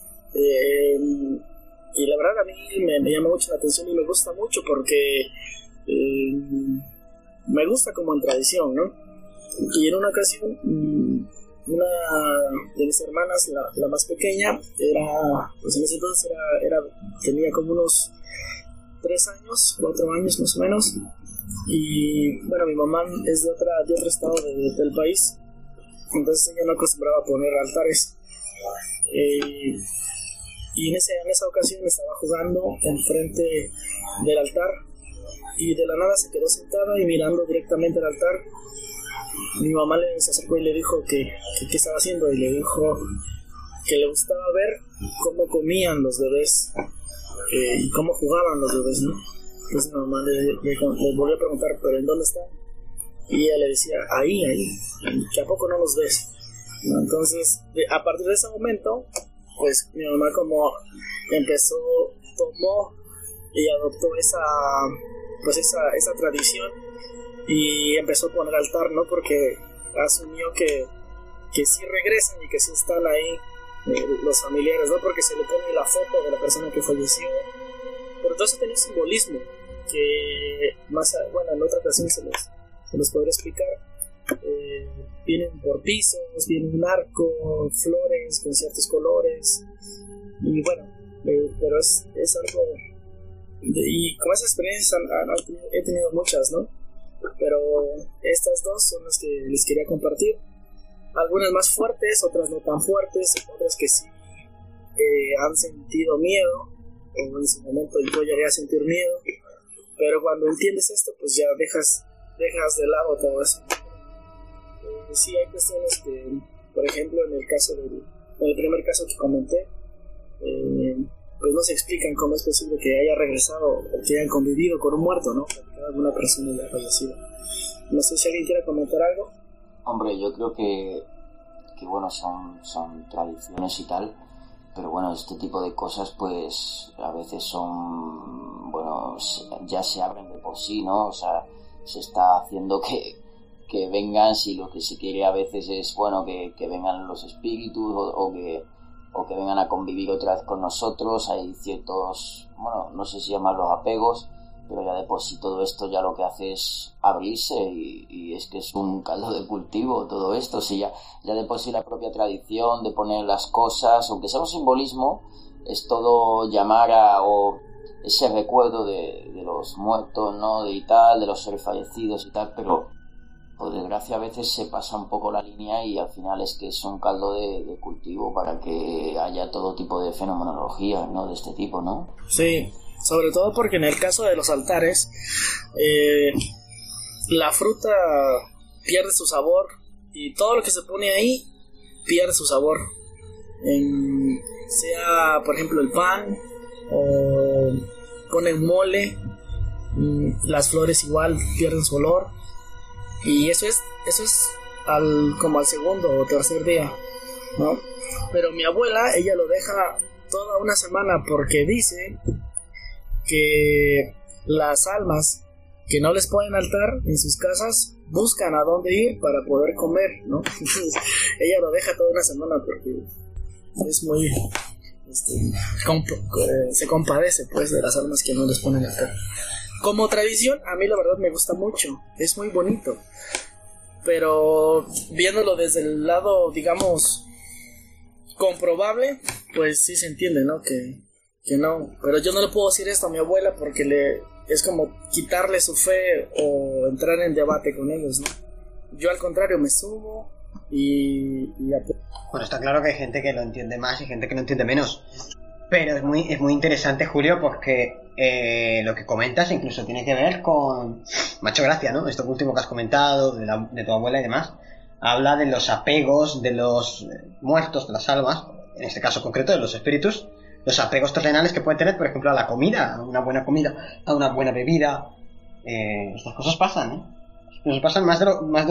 G: Y la verdad a mí me llama mucho la atención y me gusta mucho porque me gusta como en tradición, ¿no? Y en una ocasión una de mis hermanas, la más pequeña, pues en ese entonces tenía como unos 3 años, 4 años más o menos, y bueno, mi mamá es de otro estado del país, entonces ella no acostumbraba a poner altares, y en esa ocasión estaba jugando enfrente del altar, y de la nada se quedó sentada y mirando directamente al altar. Mi mamá se acercó y le dijo que qué estaba haciendo, y le dijo que le gustaba ver cómo comían los bebés y cómo jugaban los bebés, ¿no? Entonces mi mamá le volvió a preguntar, ¿pero en dónde están? Y ella le decía, ahí, que a poco no los ves, ¿no? Entonces a partir de ese momento, pues mi mamá como tomó y adoptó esa tradición, y empezó a poner altar, ¿no? Porque asumió que sí regresan y que sí están ahí los familiares, ¿no? Porque se le pone la foto de la persona que falleció. Pero todo eso tenía simbolismo que en otra ocasión se los podré explicar. Vienen por pisos, viene un arco, flores con ciertos colores, y bueno, pero es algo y como esas experiencias he tenido muchas, ¿no? Pero estas 2 son las que les quería compartir. Algunas más fuertes, otras no tan fuertes, otras que sí han sentido miedo, o en ese momento yo llegué a sentir miedo. Pero cuando entiendes esto, pues ya dejas de lado todo eso. Sí, hay cuestiones que, por ejemplo, en el primer caso que comenté, pues no se explican cómo es posible que haya regresado o que hayan convivido con un muerto, ¿no? Alguna persona ya fallecida. No sé si alguien quiere comentar algo.
F: Hombre, yo creo que bueno, son tradiciones y tal, pero bueno, este tipo de cosas pues a veces son, bueno, ya se abren de por sí, ¿no? O sea, se está haciendo que vengan, si lo que se quiere a veces es, bueno, que vengan los espíritus o que vengan a convivir otra vez con nosotros. Hay ciertos, bueno, no sé si llamarlos apegos, pero ya de por sí todo esto ya lo que hace es abrirse y es que es un caldo de cultivo todo esto. Si ya de por sí la propia tradición de poner las cosas, aunque sea un simbolismo, es todo llamar o ese recuerdo de los muertos, ¿no? Y tal, de los seres fallecidos y tal, pero por desgracia a veces se pasa un poco la línea y al final es que es un caldo de cultivo para que haya todo tipo de fenomenología, ¿no? De este tipo, ¿no?
G: Sí, sobre todo porque en el caso de los altares, la fruta pierde su sabor y todo lo que se pone ahí pierde su sabor. Sea, por ejemplo, el pan o ponen mole, las flores igual pierden su olor. Y eso es como al segundo o tercer día, ¿no? Pero mi abuela, ella lo deja toda una semana porque dice que las almas que no les ponen altar en sus casas buscan a dónde ir para poder comer, ¿no? Ella lo deja toda una semana porque es muy... se compadece pues de las almas que no les ponen altar. Como tradición, a mí la verdad me gusta mucho, es muy bonito, pero viéndolo desde el lado, digamos, comprobable, pues sí se entiende, ¿no? Que no, pero yo no le puedo decir esto a mi abuela porque es como quitarle su fe o entrar en debate con ellos, ¿no? Yo al contrario me subo y
B: bueno, está claro que hay gente que lo entiende más y gente que lo entiende menos. Pero es muy interesante, Julio, porque lo que comentas incluso tiene que ver con... Me ha hecho gracia, ¿no? Esto último que has comentado, de tu abuela y demás. Habla de los apegos de los muertos, de las almas, en este caso concreto de los espíritus, los apegos terrenales que pueden tener, por ejemplo, a la comida, a una buena comida, a una buena bebida. Estas cosas pasan, ¿eh? Nos pasan más de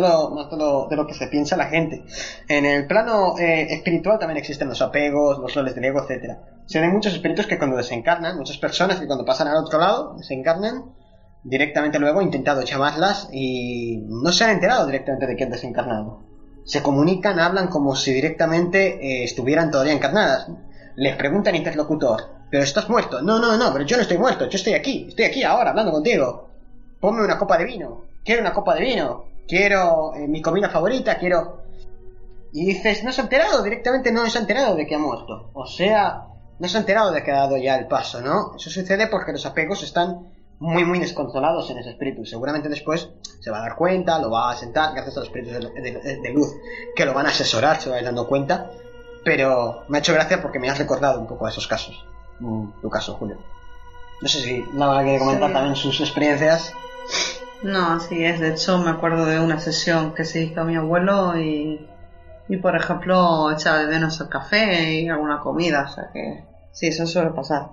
B: lo que se piensa la gente. En el plano espiritual también existen los apegos, los roles del ego, etcétera. Se ven muchos espíritus que cuando desencarnan, muchas personas que cuando pasan al otro lado, desencarnan, directamente luego he intentado llamarlas y no se han enterado directamente de que han desencarnado. Se comunican, hablan como si directamente estuvieran todavía encarnadas. Les pregunta el interlocutor, ¿pero estás muerto? No, pero yo no estoy muerto, yo estoy aquí ahora hablando contigo. Ponme una copa de vino. Quiero una copa de vino. Quiero mi comida favorita, quiero... Y dices, no se ha enterado, directamente no se ha enterado de que ha muerto. O sea, no se ha enterado de que ha dado ya el paso, ¿no? Eso sucede porque los apegos están muy descontrolados en ese espíritu. Seguramente después se va a dar cuenta, lo va a sentar, gracias a los espíritus de luz que lo van a asesorar, se va a ir dando cuenta. Pero me ha hecho gracia porque me has recordado un poco a esos casos. Tu caso, Julio. No sé si Laura quiere comentar también sus experiencias.
A: No, así es. De hecho, me acuerdo de una sesión que se hizo a mi abuelo y por ejemplo, echaba de menos el café y alguna comida. O sea que sí, eso suele pasar.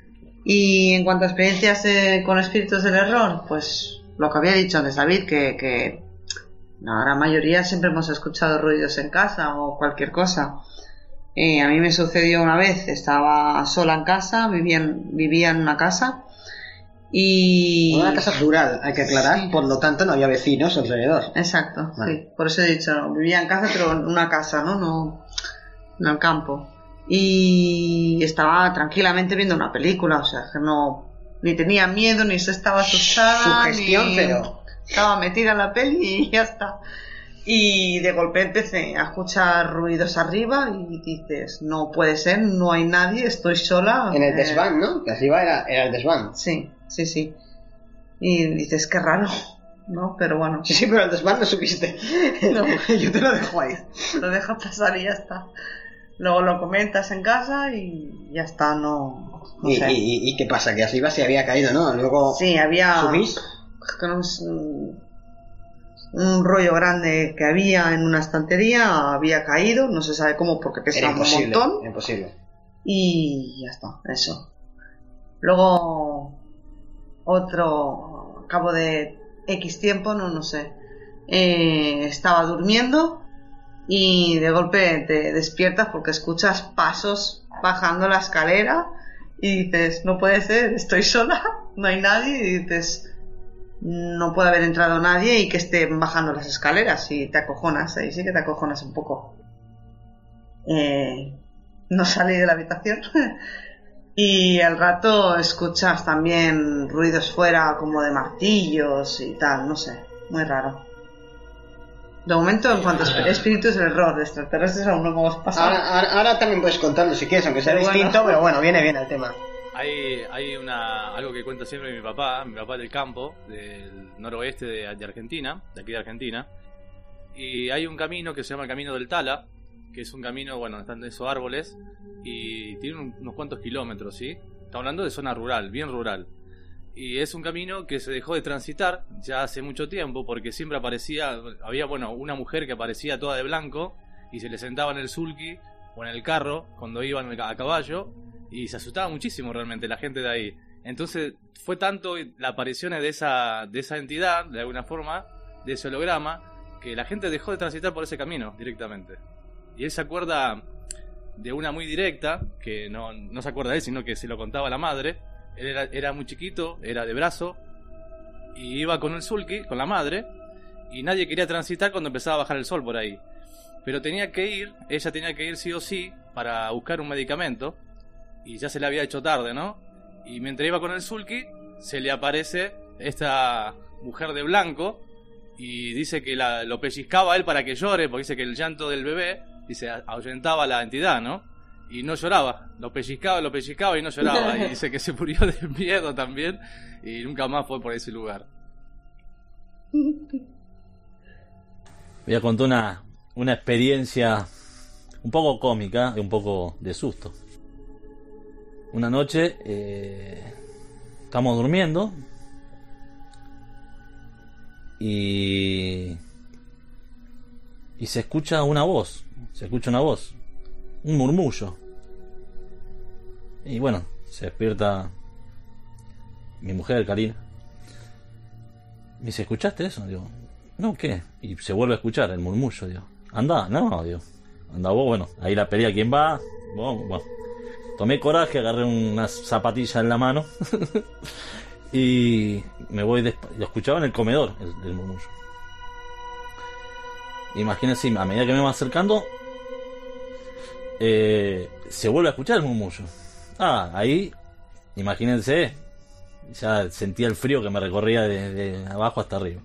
A: Y en cuanto a experiencias con espíritus del error, pues lo que había dicho antes David, que la gran mayoría siempre hemos escuchado ruidos en casa o cualquier cosa. A mí me sucedió una vez, estaba sola en casa, vivía en una casa y...
B: Una casa rural, hay que aclarar,
A: sí.
B: Por lo tanto no había vecinos alrededor.
A: Exacto,
B: vale.
A: Sí, por eso he dicho, vivía en casa, pero en una casa, no en el campo. Y estaba tranquilamente viendo una película, o sea, que no, ni tenía miedo, ni se estaba asustada,
B: Sugestión,
A: ni...
B: pero...
A: Estaba metida en la peli y ya está. Y de golpe empecé a escuchar ruidos arriba y dices, no puede ser, no hay nadie, estoy sola.
B: En el desván, ¿no? Que arriba era el desván.
A: Sí. Y dices, qué raro, ¿no? Pero bueno.
B: Sí, pero el desván no supiste.
A: No.
B: Yo te lo dejo ahí.
A: Lo dejas pasar y ya está. luego lo comentas en casa y ya está, no sé.
B: ¿Y qué pasa? Que arriba se había caído, ¿no? Luego
A: Sí, había
B: subís.
A: un rollo grande que había en una estantería, había caído, no se sabe cómo porque
B: Era
A: pesa un
B: imposible,
A: montón.
B: imposible.
A: Y ya está, eso. Luego, al cabo de X tiempo, no sé, estaba durmiendo y de golpe te despiertas porque escuchas pasos bajando la escalera y dices, no puede ser, estoy sola, no hay nadie, y dices, no puede haber entrado nadie y que estén bajando las escaleras, y te acojonas, ahí sí que te acojonas un poco. No salí de la habitación y al rato escuchas también ruidos fuera como de martillos y tal, no sé, muy raro. De momento, en cuanto a espíritus del error de extraterrestres, aún no hemos pasado.
B: Ahora también puedes contarlo si quieres, aunque sea
A: Pero
B: distinto,
A: bueno.
B: pero bueno, viene bien el tema.
D: Hay algo que cuenta siempre mi papá del campo, del noroeste de Argentina, de aquí de Argentina. Y hay un camino que se llama el Camino del Tala, que es un camino, bueno, están esos árboles, y tiene unos cuantos kilómetros, ¿sí? Estamos hablando de zona rural, bien rural. Y es un camino que se dejó de transitar ya hace mucho tiempo, porque siempre había una mujer que aparecía toda de blanco, y se le sentaba en el sulky o en el carro cuando iban a caballo, y se asustaba muchísimo realmente la gente de ahí. Entonces fue tanto la aparición de esa entidad, de alguna forma, de ese holograma, que la gente dejó de transitar por ese camino directamente. Y él se acuerda de una muy directa, que no se acuerda de él, sino que se lo contaba la madre. Él era muy chiquito, era de brazo, y iba con el sulky, con la madre, y nadie quería transitar cuando empezaba a bajar el sol por ahí. Pero ella tenía que ir sí o sí para buscar un medicamento, y ya se le había hecho tarde, ¿no? Y mientras iba con el sulky, se le aparece esta mujer de blanco, y dice que lo pellizcaba a él para que llore, porque dice que el llanto del bebé, dice, ahuyentaba a la entidad, ¿no? Y no lloraba, lo pellizcaba y no lloraba. Y dice que se murió de miedo también, y nunca más fue por ese lugar.
C: Voy a contar una experiencia un poco cómica y un poco de susto. Una noche estamos durmiendo y se escucha una voz, un murmullo. Y bueno, se despierta mi mujer, Karina. Me dice, ¿escuchaste eso? Digo, no, ¿qué? Y se vuelve a escuchar el murmullo. Digo, anda, no, digo, anda vos. Bueno, ahí la pelea, ¿quién va? Bueno, tomé coraje, agarré unas zapatillas en la mano y me voy lo escuchaba en el comedor, el murmullo. Imagínense, a medida que me va acercando, se vuelve a escuchar el murmullo. Ahí, imagínense, ya sentía el frío que me recorría de abajo hasta arriba.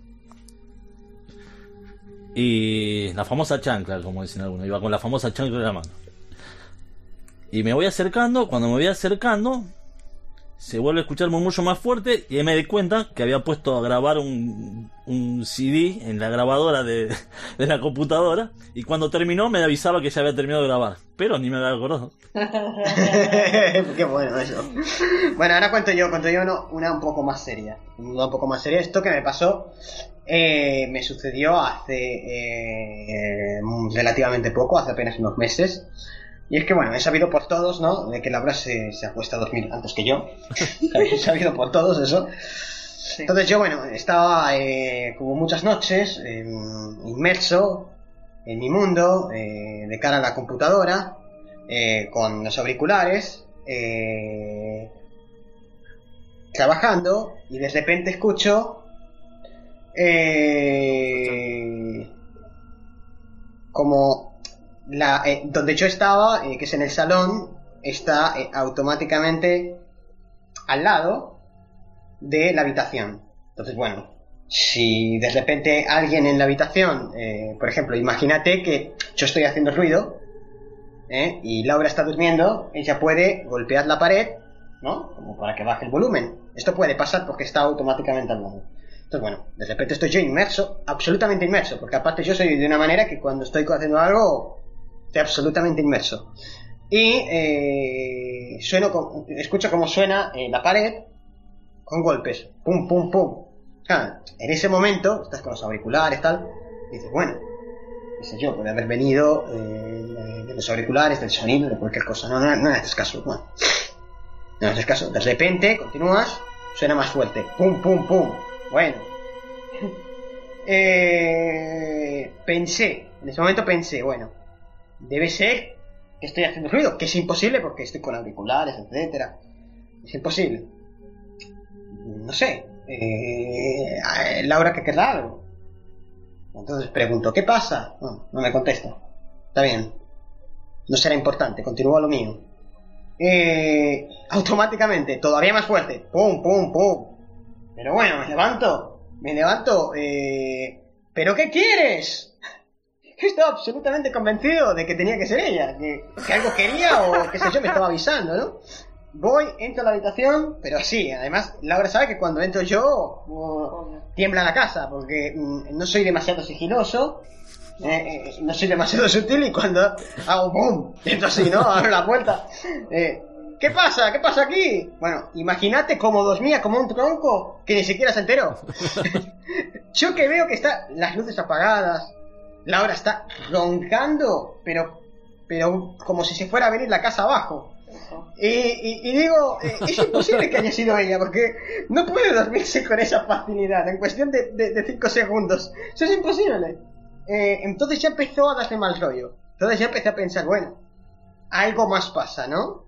C: Y la famosa chancla, como dicen algunos, iba con la famosa chancla en la mano. Y me voy acercando, cuando me voy acercando, se vuelve a escuchar el murmullo más fuerte, y ahí me di cuenta que había puesto a grabar un CD en la grabadora de la computadora, y cuando terminó me avisaba que ya había terminado de grabar, pero ni me había acordado.
B: Qué bueno eso. Bueno, ahora cuento yo una un poco más seria. Esto que me pasó me sucedió hace relativamente poco, hace apenas unos meses. Y es que, bueno, he sabido por todos, ¿no?, de que Laura se acuesta a dormir antes que yo. He sabido por todos eso. Sí. Entonces yo, bueno, estaba como muchas noches inmerso en mi mundo, de cara a la computadora, con los auriculares, trabajando, y de repente escucho como donde yo estaba, que es en el salón, está automáticamente al lado de la habitación. Entonces, bueno, si de repente alguien en la habitación, por ejemplo, imagínate que yo estoy haciendo ruido, y Laura está durmiendo, ella puede golpear la pared, ¿no?, como para que baje el volumen. Esto puede pasar porque está automáticamente al lado. Entonces, bueno, de repente estoy yo inmerso, absolutamente inmerso, porque aparte yo soy de una manera que cuando estoy haciendo algo Estoy absolutamente inmerso. Y escucho cómo suena la pared con golpes. Pum, pum, pum. En ese momento, estás con los auriculares, tal, y dices, bueno, qué sé yo, puede haber venido de los auriculares, del sonido, de cualquier cosa. No en este caso. Bueno, no en este caso. De repente, continúas, suena más fuerte. Pum, pum, pum. Bueno. En ese momento pensé, bueno, debe ser que estoy haciendo ruido, que es imposible porque estoy con auriculares, etcétera. Es imposible. No sé. Laura, que querrá algo. Entonces pregunto, ¿qué pasa? No me contesta. Está bien. No será importante, continúo lo mío. Automáticamente, todavía más fuerte. Pum, pum, pum. Pero bueno, me levanto. ¿Pero qué quieres? Estaba absolutamente convencido de que tenía que ser ella, que algo quería o qué sé yo, me estaba avisando, ¿no? Entro a la habitación, pero así, además Laura sabe que cuando entro yo tiembla la casa, porque no soy demasiado sigiloso, no soy demasiado sutil, y cuando hago ¡boom! Entro así, ¿no? Abro la puerta. ¿Qué pasa? ¿Qué pasa aquí? Bueno, imagínate como dormía como un tronco que ni siquiera se enteró. Yo que veo que están las luces apagadas, Laura está roncando, pero como si se fuera a venir la casa abajo. Y digo, es imposible que haya sido ella, porque no puede dormirse con esa facilidad en cuestión de 5 segundos. Eso es imposible. Entonces ya empezó a darle mal rollo. Entonces ya empecé a pensar, bueno, algo más pasa, ¿no?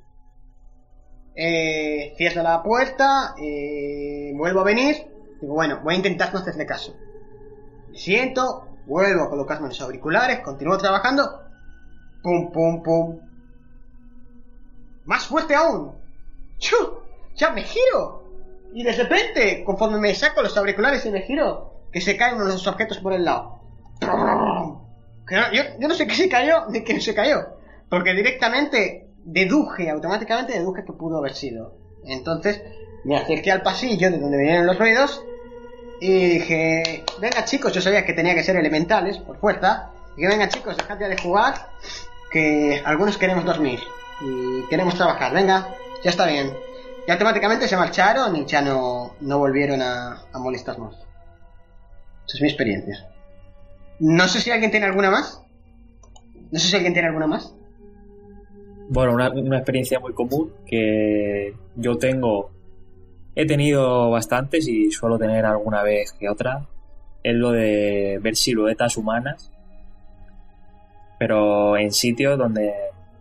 B: Cierro la puerta, vuelvo a venir. Digo, bueno, voy a intentar no hacerle caso. Me siento, vuelvo a colocarme los auriculares, continúo trabajando. Pum, pum, pum. Más fuerte aún. ¡Chu! Ya me giro. Y de repente, conforme me saco los auriculares y me giro, que se caen unos de los objetos por el lado. Yo no sé qué se cayó, ni qué no se cayó. Porque directamente automáticamente deduje que pudo haber sido. Entonces me acerqué al pasillo de donde venían los ruidos y dije, venga chicos, yo sabía que tenía que ser elementales, por fuerza. Dije, venga chicos, dejad ya de jugar, que algunos queremos dormir y queremos trabajar, venga, ya está bien. Y automáticamente se marcharon y ya no volvieron a molestarnos. Esa es mi experiencia. No sé si alguien tiene alguna más.
E: Bueno, una experiencia muy común que yo he tenido bastantes y suelo tener alguna vez que otra, es lo de ver siluetas humanas, pero en sitios donde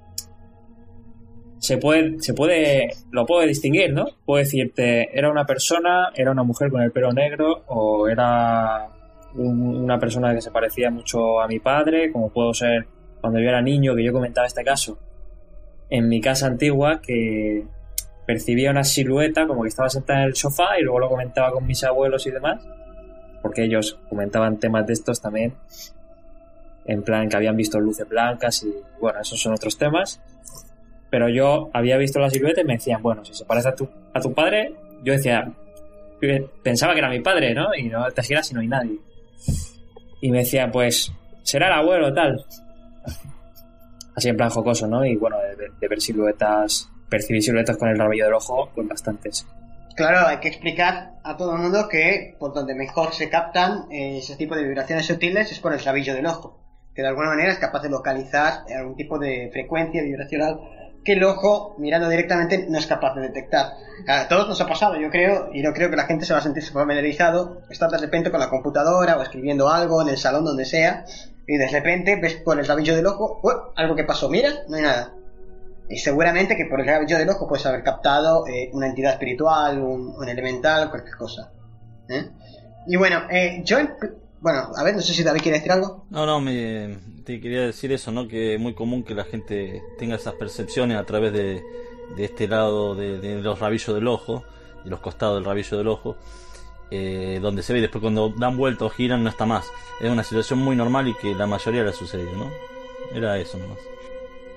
E: lo puedo distinguir, ¿no? Puedo decirte, era una persona, era una mujer con el pelo negro, o era una persona que se parecía mucho a mi padre, como puedo ser cuando yo era niño, que yo comentaba este caso en mi casa antigua, que percibía una silueta como que estaba sentada en el sofá, y luego lo comentaba con mis abuelos y demás, porque ellos comentaban temas de estos también, en plan que habían visto luces blancas, y bueno, esos son otros temas. Pero yo había visto la silueta y me decían, bueno, si se parece a tu padre, yo pensaba que era mi padre, ¿no? Y no te giras y no hay nadie. Y me decía, pues, será el abuelo, tal. Así en plan jocoso, ¿no? Y bueno, de ver siluetas, percibir siluetas con el rabillo del ojo, pues bastantes.
B: Claro, hay que explicar a todo el mundo que por donde mejor se captan ese tipo de vibraciones sutiles es por el rabillo del ojo, que de alguna manera es capaz de localizar algún tipo de frecuencia vibracional que el ojo, mirando directamente, no es capaz de detectar. A todos nos ha pasado, yo creo, y no creo que la gente se va a sentir familiarizado, estar de repente con la computadora o escribiendo algo en el salón, donde sea, y de repente ves por el rabillo del ojo, algo que pasó, mira, no hay nada. Y seguramente que por el rabillo del ojo puedes haber captado una entidad espiritual, un elemental, cualquier cosa. Y bueno, a ver, no sé si David quiere decir algo.
C: No, te quería decir eso, ¿no? Que es muy común que la gente tenga esas percepciones a través de este lado de los rabillos del ojo, y los costados del rabillo del ojo, donde se ve, y después cuando dan vuelta o giran no está más. Es una situación muy normal y que la mayoría le ha sucedido, ¿no? Era eso nomás.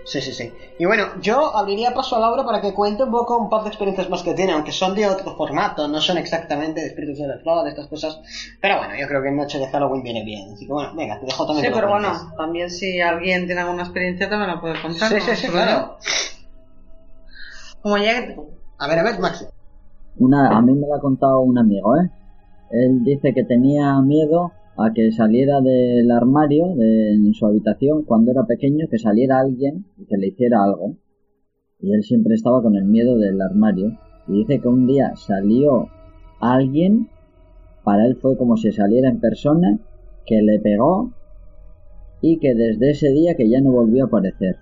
B: Sí. Y bueno, yo abriría paso a Laura para que cuente un poco un par de experiencias más que tiene, aunque son de otro formato, no son exactamente de espíritus del error, de estas cosas. Pero bueno, yo creo que en noche de Halloween viene bien. Así que bueno, venga, te dejo también.
A: Sí,
B: que lo
A: pero
B: cuentes.
A: bueno, también si alguien tiene alguna experiencia también la puede contar. ¿no?
B: Sí, claro.
A: Como ya...
B: A ver, Maxi.
H: A mí me lo ha contado un amigo, ¿eh? Él dice que tenía miedo a que saliera del armario en su habitación cuando era pequeño, que saliera alguien y que le hiciera algo. Y él siempre estaba con el miedo del armario. Y dice que un día salió alguien, para él fue como si saliera en persona, que le pegó y que desde ese día que ya no volvió a aparecer.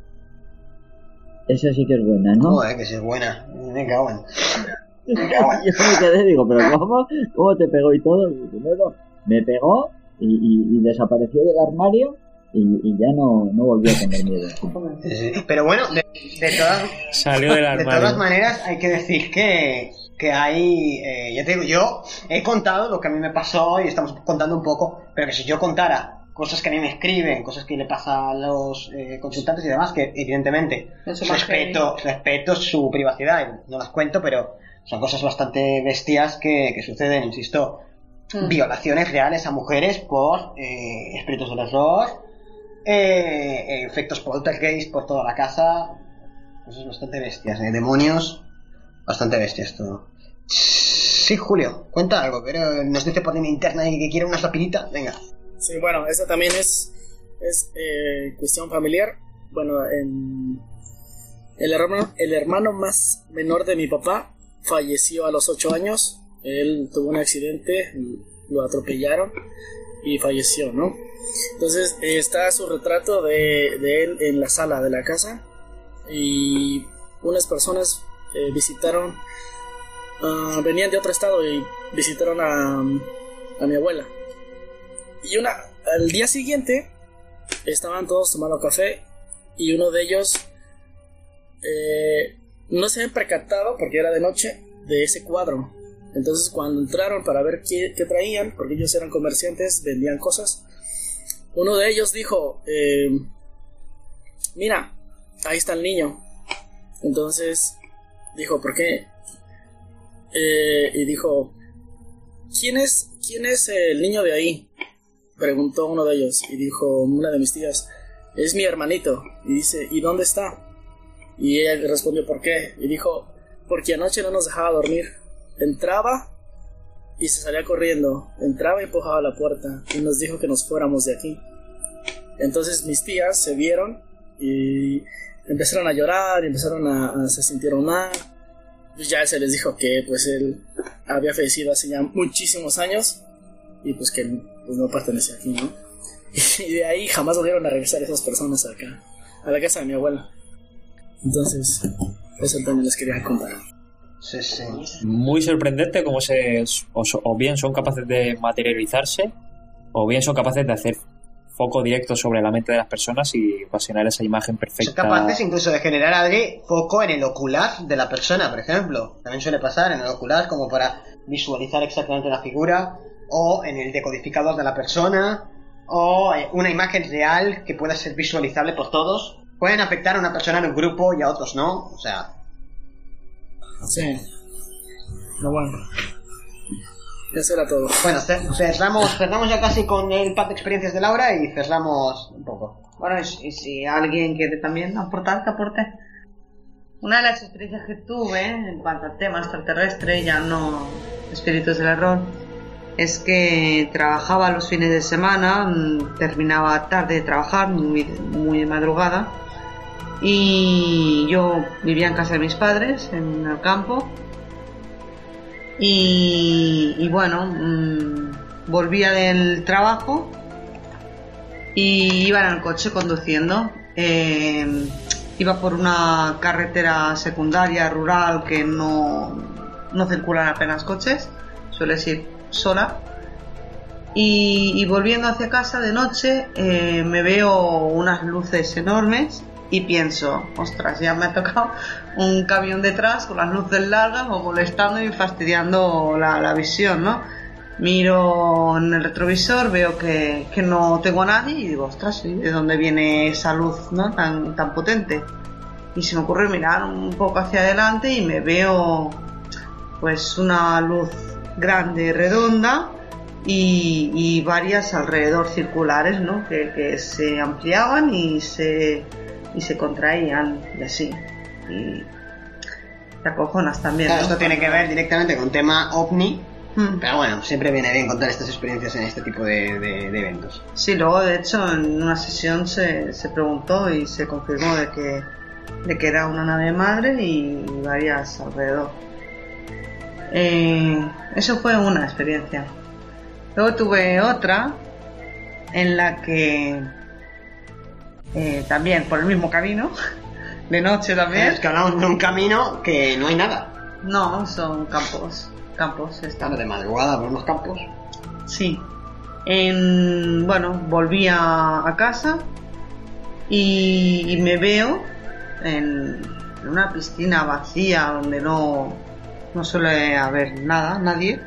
H: Esa sí que es buena, ¿no?
B: Joder, que sí es buena. Me cago en...
H: Yo me quedé, digo, pero ¿cómo te pegó y todo? Y luego me pegó y desapareció del armario y ya no volvió a tener miedo.
B: Sí. Pero bueno, de
E: Salió del armario.
B: todas maneras hay que decir que hay, ya te digo, yo he contado lo que a mí me pasó y estamos contando un poco, pero que si yo contara cosas que a mí me escriben, cosas que le pasa a los consultantes y demás, que evidentemente respeto su privacidad, no las cuento, pero son cosas bastante bestias que suceden, insisto, violaciones reales a mujeres por espíritus del error, efectos poltergeist por toda la casa, cosas bastante bestias, demonios, bastante bestias todo. Sí, Julio, cuenta algo, pero nos dice por línea interna y que quiere una rapidita, venga.
G: Sí, bueno, esta también es cuestión familiar. Bueno, el hermano más menor de mi papá falleció a los 8 años. Él tuvo un accidente, lo atropellaron y falleció, ¿no? Entonces está su retrato de él en la sala de la casa y unas personas visitaron, venían de otro estado y visitaron a mi abuela. Y al día siguiente estaban todos tomando café y uno de ellos no se habían percatado, porque era de noche, de ese cuadro. Entonces cuando entraron para ver qué traían, porque ellos eran comerciantes, vendían cosas, uno de ellos dijo, mira, ahí está el niño. Entonces dijo, ¿por qué? Y dijo, ¿quién es el niño de ahí? Preguntó uno de ellos y dijo una de mis tías, es mi hermanito. Y dice, ¿y dónde está? Y ella respondió, ¿por qué? Y dijo, porque anoche no nos dejaba dormir. Entraba y se salía corriendo. Entraba y empujaba la puerta y nos dijo que nos fuéramos de aquí. Entonces mis tías se vieron y empezaron a llorar y se sintieron mal. Y ya se les dijo que pues él había fallecido hace ya muchísimos años y pues que pues no pertenecía aquí, ¿no? Y de ahí jamás volvieron a regresar esas personas acá, a la casa de mi abuela. Entonces, eso también les quería contar.
B: Sí.
E: Muy sorprendente cómo o bien son capaces de materializarse, o bien son capaces de hacer foco directo sobre la mente de las personas y ocasionar esa imagen perfecta.
B: Son capaces incluso de generar, Adri, foco en el ocular de la persona, por ejemplo. También suele pasar en el ocular como para visualizar exactamente la figura, o en el decodificador de la persona, o una imagen real que pueda ser visualizable por todos. Pueden afectar a una persona en un grupo y a otros no, o sea...
G: Sí. Pero bueno. Eso era todo.
B: Bueno, cerramos ya casi con el pack de experiencias de Laura y cerramos un poco.
A: Bueno, y si alguien quiere también aportar, que aporte. Una de las experiencias que tuve en cuanto al tema extraterrestre, ya no espíritus del error, es que trabajaba los fines de semana, terminaba tarde de trabajar, muy de madrugada, y yo vivía en casa de mis padres, en el campo, y bueno, volvía del trabajo y iba en el coche conduciendo. Iba por una carretera secundaria rural que no circulan apenas coches, sueles ir sola, y volviendo hacia casa de noche me veo unas luces enormes y pienso, ostras, ya me ha tocado un camión detrás con las luces largas o molestando y fastidiando la visión, ¿no? Miro en el retrovisor, veo que no tengo a nadie y digo, ostras, ¿y de dónde viene esa luz, ¿no? tan potente? Y se me ocurre mirar un poco hacia adelante y me veo pues una luz grande, redonda y varias alrededor circulares, ¿no? que se ampliaban y se contraían y así. Y te acojonas también.
B: Claro,
A: ¿no?
B: esto tiene que ver directamente con tema ovni. Pero bueno, siempre viene bien contar estas experiencias en este tipo de eventos.
A: Sí, luego de hecho en una sesión se preguntó y se confirmó de que era una nave madre y varias alrededor. Eso fue una experiencia. Luego tuve otra en la que también por el mismo camino, de noche también.
B: Es que hablamos de un camino que no hay nada.
A: No, son campos.
B: Estamos de madrugada por unos campos.
A: Sí. Bueno, volví a casa y me veo en una piscina vacía donde no suele haber nadie.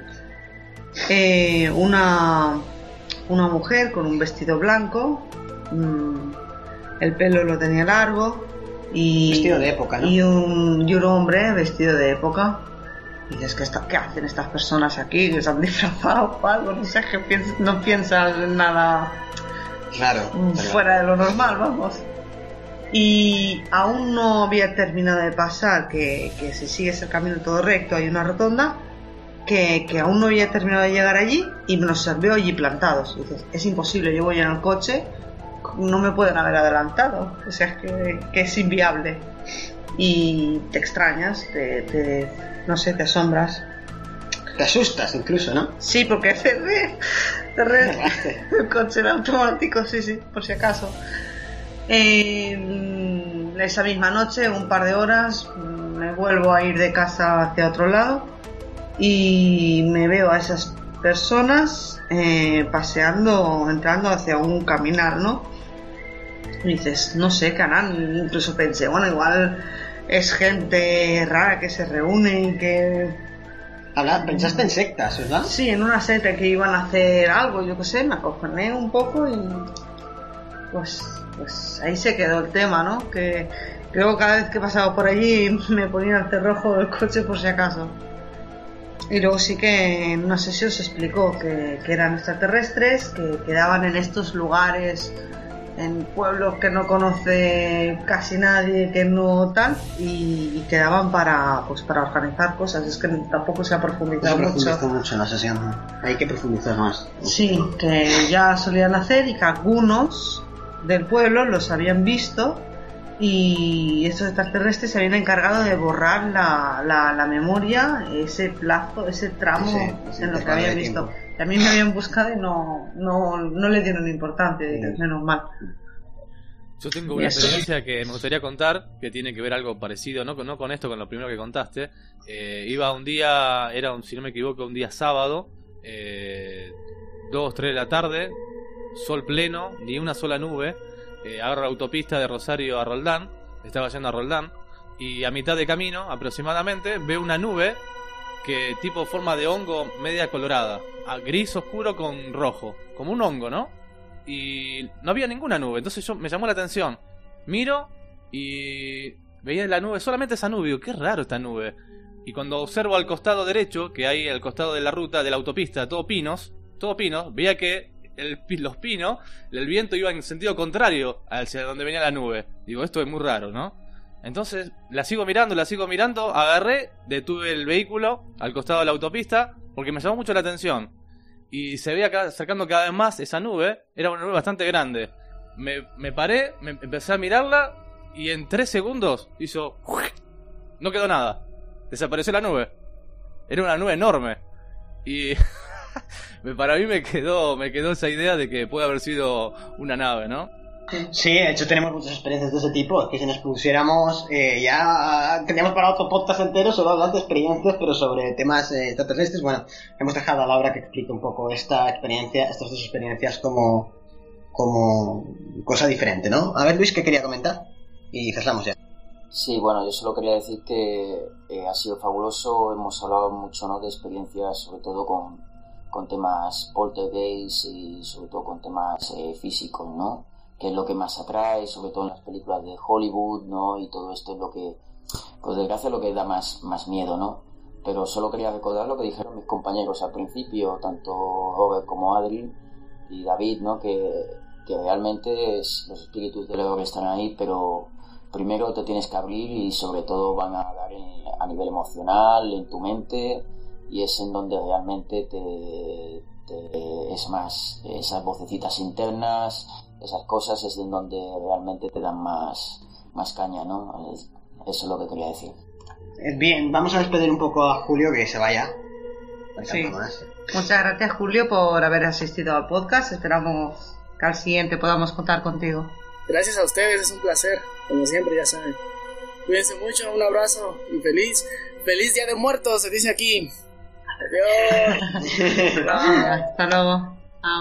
A: Una mujer con un vestido blanco, el pelo lo tenía largo y
B: vestido de época, ¿no?
A: Y un hombre vestido de época. Y dices, ¿qué hacen estas personas aquí? ¿Que se han disfrazado o algo? No sé, no piensas en nada
B: claro,
A: fuera de lo normal, vamos. Y aún no había terminado de pasar, que si sigues el camino todo recto hay una rotonda, que aún no había terminado de llegar allí y nos veo allí plantados. Y dices, es imposible, yo voy en el coche, no me pueden haber adelantado. O sea, que es inviable. Y te extrañas, no sé, te asombras.
B: Te asustas incluso, ¿no?
A: Sí, porque el coche era automático, sí, por si acaso. Esa misma noche, un par de horas, me vuelvo a ir de casa hacia otro lado y me veo a esas personas paseando, entrando hacia un caminar, ¿no? Y dices, no sé, canal, incluso pensé, bueno, igual es gente rara que se reúne y que...
B: Pensaste en sectas, ¿verdad?
A: Sí, en una secta que iban a hacer algo, yo qué sé, me acojoné un poco y... Pues ahí se quedó el tema, ¿no? Que luego cada vez que pasaba por allí me ponía el cerrojo del coche por si acaso. Y luego sí que en una sesión se explicó que eran extraterrestres, que quedaban en estos lugares, en pueblos que no conoce casi nadie, que no tal, y quedaban para organizar cosas. Es que tampoco se ha profundizado
B: mucho en la sesión. Hay que profundizar más.
A: Sí, que ya solían hacer y que algunos del pueblo los habían visto y estos extraterrestres se habían encargado de borrar la memoria, ese plazo, ese tramo en lo que habían visto. Y a mí me habían buscado y no le dieron importancia, menos mal.
D: Yo tengo una experiencia que me gustaría contar, que tiene que ver algo parecido, no con esto, con lo primero que contaste. Iba un día, si no me equivoco, un día sábado, 2, 3 de la tarde, sol pleno, ni una sola nube. Agarro la autopista de Rosario a Roldán, estaba yendo a Roldán, y a mitad de camino, aproximadamente, veo una nube que tipo forma de hongo media colorada, gris oscuro con rojo, como un hongo, ¿no? Y no había ninguna nube, entonces me llamó la atención. Miro y veía en la nube, solamente esa nube, digo, qué raro esta nube. Y cuando observo al costado derecho, que hay al costado de la ruta, de la autopista, todo pinos, veía que los pinos, el viento iba en sentido contrario hacia donde venía la nube. Digo, esto es muy raro, ¿no? Entonces la sigo mirando, agarré, detuve el vehículo al costado de la autopista porque me llamó mucho la atención. Y se veía acercando cada vez más esa nube, era una nube bastante grande. Me paré, empecé a mirarla y en 3 segundos hizo... No quedó nada, desapareció la nube. Era una nube enorme. Y... para mí me quedó esa idea de que puede haber sido una nave, ¿no?
B: Sí, de hecho tenemos muchas experiencias de ese tipo, que si nos pusiéramos ya tendríamos para otro podcast entero solo hablar de experiencias, pero sobre temas extraterrestres. Bueno, hemos dejado a Laura que explique un poco estas dos experiencias como cosa diferente, ¿no? A ver, Luis, ¿qué quería comentar? Y cerramos ya.
F: Sí, bueno, yo solo quería decir que ha sido fabuloso, hemos hablado mucho, ¿no?, de experiencias, sobre todo con con temas poltergeist y sobre todo con temas físicos, ¿no? Que es lo que más atrae, sobre todo en las películas de Hollywood, ¿no? Y todo esto es lo que, por desgracia, lo que da más miedo, ¿no? Pero solo quería recordar lo que dijeron mis compañeros al principio, tanto Robert como Adri y David, ¿no? Que realmente los espíritus del horror están ahí, pero primero te tienes que abrir y sobre todo van a dar a nivel emocional, en tu mente, y es en donde realmente es más esas vocecitas internas, esas cosas es en donde realmente te dan más caña, ¿no? Eso es lo que quería decir.
B: Bien, vamos a despedir un poco a Julio, que se vaya.
A: Sí. Muchas gracias, Julio, por haber asistido al podcast. Esperamos que al siguiente podamos contar contigo.
G: Gracias a ustedes, es un placer, como siempre, ya saben. Cuídense mucho, un abrazo y feliz Día de Muertos, se dice aquí. Adiós.
A: Hasta luego.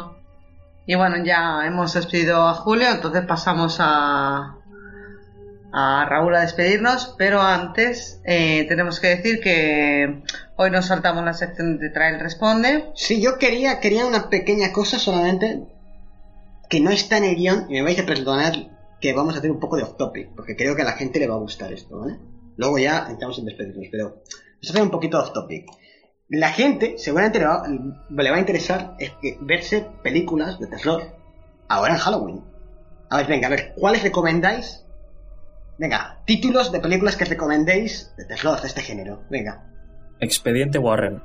A: Y bueno, ya hemos despedido a Julio, entonces pasamos a Raúl a despedirnos, pero antes tenemos que decir que hoy nos saltamos la sección de Trail Responde.
B: Sí, yo quería una pequeña cosa solamente que no está en el guión, y me vais a perdonar que vamos a hacer un poco de off topic, porque creo que a la gente le va a gustar esto, ¿vale? Luego ya entramos en despedirnos, pero vamos a hacer un poquito de off topic. La gente seguramente le va a interesar verse películas de terror ahora en Halloween. A ver, ¿cuáles recomendáis? Venga, títulos de películas que recomendéis de terror de este género. Venga.
E: Expediente Warren.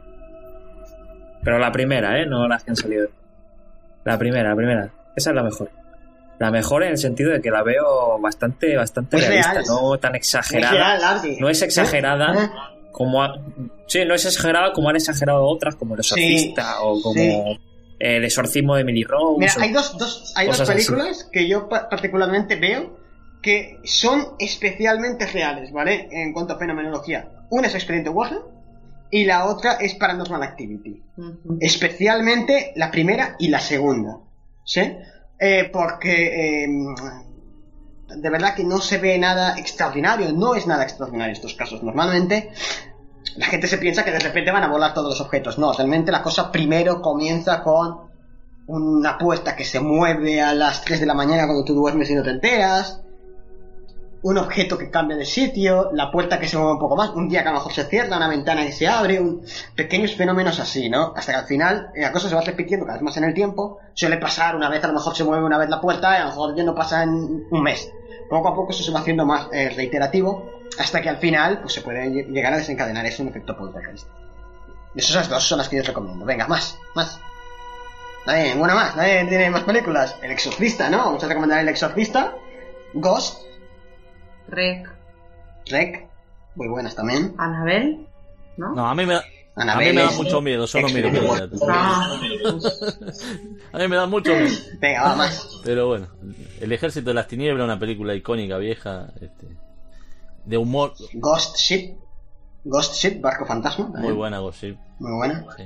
E: Pero la primera, no las que han salido. La primera. Esa es la mejor. La mejor en el sentido de que la veo bastante realista, real, no tan exagerada. No es exagerada como no es exagerada como han exagerado otras, como El Exorcista o como El Exorcismo de Emily Rose.
B: Mira, hay dos películas así que yo particularmente veo que son especialmente reales, ¿vale? En cuanto a fenomenología. Una es Expediente Warren y la otra es Paranormal Activity. Especialmente la primera y la segunda, ¿sí? Porque de verdad que no se ve nada extraordinario, no es nada extraordinario en estos casos. Normalmente la gente se piensa que de repente van a volar todos los objetos. No, realmente la cosa primero comienza con una puerta que se mueve a las 3 de la mañana cuando tú duermes y no te enteras, un objeto que cambia de sitio, la puerta que se mueve un poco más, un día que a lo mejor se cierra, una ventana que se abre, pequeños fenómenos así, ¿no? Hasta que al final la cosa se va repitiendo cada vez más en el tiempo. Suele pasar una vez, a lo mejor se mueve una vez la puerta y a lo mejor ya no pasa en un mes. Poco a poco eso se va haciendo más reiterativo, hasta que al final pues se puede llegar a desencadenar eso, un efecto poltergeist. Esas dos son las que yo os recomiendo. Venga, más. Nadie, ninguna más, nadie tiene más películas. El Exorcista, ¿no? Vamos a recomendar El Exorcista, Ghost,
A: Rec,
B: muy buenas también.
A: Annabelle, ¿no?
C: No, a mí me da mucho miedo, yo no miro películas. A mí me da mucho miedo.
B: Venga, va más.
C: Pero bueno, El Ejército de las Tinieblas, una película icónica, vieja, de humor.
B: Ghost Ship, Barco Fantasma.
C: Muy buena Ghost Ship.
B: Muy buena.
C: Sí.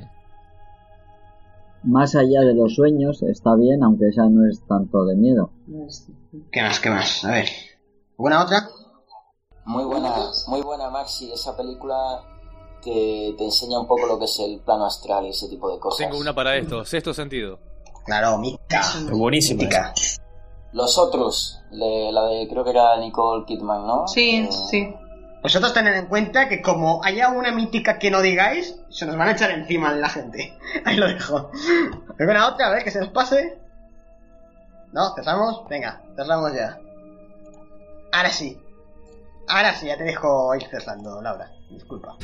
H: Más allá de los sueños está bien, aunque esa no es tanto de miedo.
B: ¿Qué más? A ver. ¿Alguna otra?
F: Muy buena, Maxi. Esa película te enseña un poco lo que es el plano astral y ese tipo de cosas.
D: Tengo una para esto, Sexto Sentido.
B: Claro, mítica.
E: Buenísima.
B: Mítica.
F: Los otros, la de creo que era Nicole Kidman, ¿no?
A: Sí.
B: Vosotros tened en cuenta que como haya una mítica que no digáis, se nos van a echar encima de la gente. Ahí lo dejo. ¿Alguna otra? A ver, que se nos pase. ¿No? ¿Cerramos? Venga, cerramos ya. Ahora sí, ya te dejo ir cerrando, Laura. Disculpa.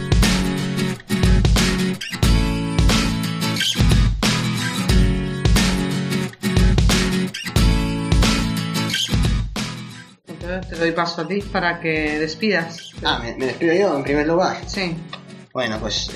A: Entonces te doy paso a ti para que despidas.
B: ¿Me despido yo en primer lugar?
A: Sí.
B: Bueno, pues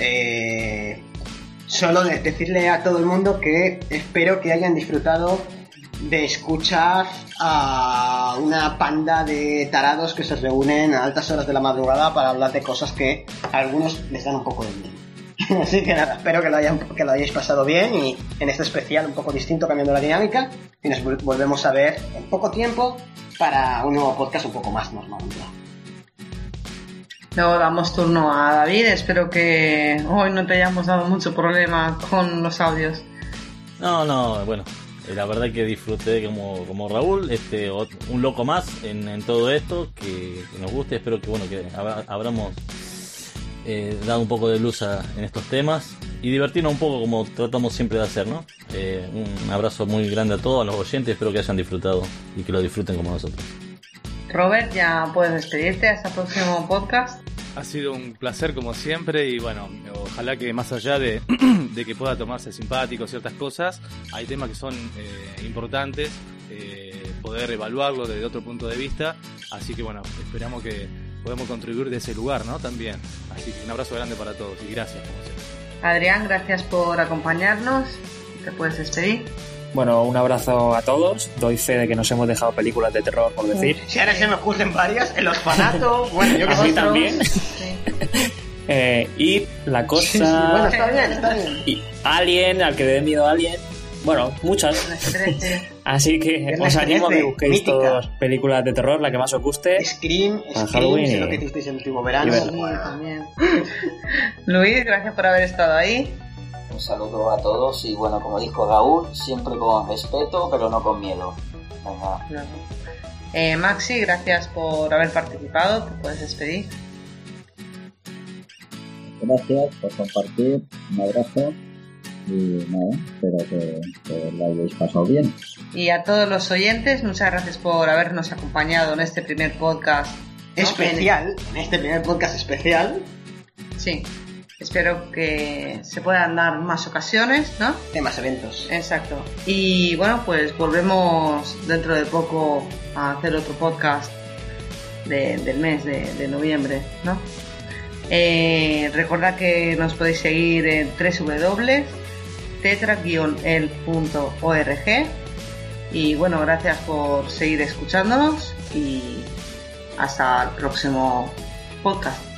B: solo decirle a todo el mundo que espero que hayan disfrutado de escuchar a una panda de tarados que se reúnen a altas horas de la madrugada para hablar de cosas que a algunos les dan un poco de miedo. Así que nada, espero que lo hayáis pasado bien y en este especial un poco distinto, cambiando la dinámica, y nos volvemos a ver en poco tiempo para un nuevo podcast un poco más normal.
A: Luego damos turno a David. Espero que hoy no te hayamos dado mucho problema con los audios.
C: No, bueno, la verdad que disfruté como Raúl, un loco más en todo esto, que nos guste. Espero que habramos dado un poco de luz en estos temas y divertirnos un poco como tratamos siempre de hacer, ¿no? Un abrazo muy grande a todos, a los oyentes, espero que hayan disfrutado y que lo disfruten como nosotros.
A: Robert, ya puedes despedirte hasta el próximo podcast.
D: Ha sido un placer como siempre y bueno, ojalá que más allá de que pueda tomarse simpático ciertas cosas, hay temas que son importantes, poder evaluarlo desde otro punto de vista, así que bueno, esperamos que podamos contribuir de ese lugar, ¿no? También, así que un abrazo grande para todos y gracias como siempre.
A: Adrián, gracias por acompañarnos, te puedes despedir.
E: Bueno, un abrazo a todos. Doy fe de que nos hemos dejado películas de terror por decir.
B: Si ahora se me ocurren varias, El Orfanato, bueno, yo que
E: a mí
B: sé.
E: también.
A: Sí.
E: Y la cosa...
B: Sí, bueno, está bien.
E: Y Alien, al que le dé miedo a Alien. Bueno, muchas. Así que os animo a que busquéis
B: mítica.
E: todas películas de terror, la que más os guste.
B: Scream,
E: Halloween
B: sé
E: y-
B: lo que hicisteis el último verano.
E: y
A: Sí, también. Luis, gracias por haber estado ahí.
F: Un saludo a todos y bueno, como dijo Raúl, siempre con respeto, pero no con miedo. Venga.
A: Claro. Maxi, gracias por haber participado, te puedes despedir.
H: Gracias por compartir, un abrazo y nada, espero que lo hayáis pasado bien.
A: Y a todos los oyentes, muchas gracias por habernos acompañado en este primer podcast, ¿no?
B: Especial, en este primer podcast especial,
A: Sí, espero que se puedan dar más ocasiones, ¿no?
B: temas eventos.
A: Exacto. Y bueno, pues volvemos dentro de poco a hacer otro podcast del mes de noviembre, ¿no? Recordad que nos podéis seguir en www.tetra-el.org y bueno, gracias por seguir escuchándonos y hasta el próximo podcast.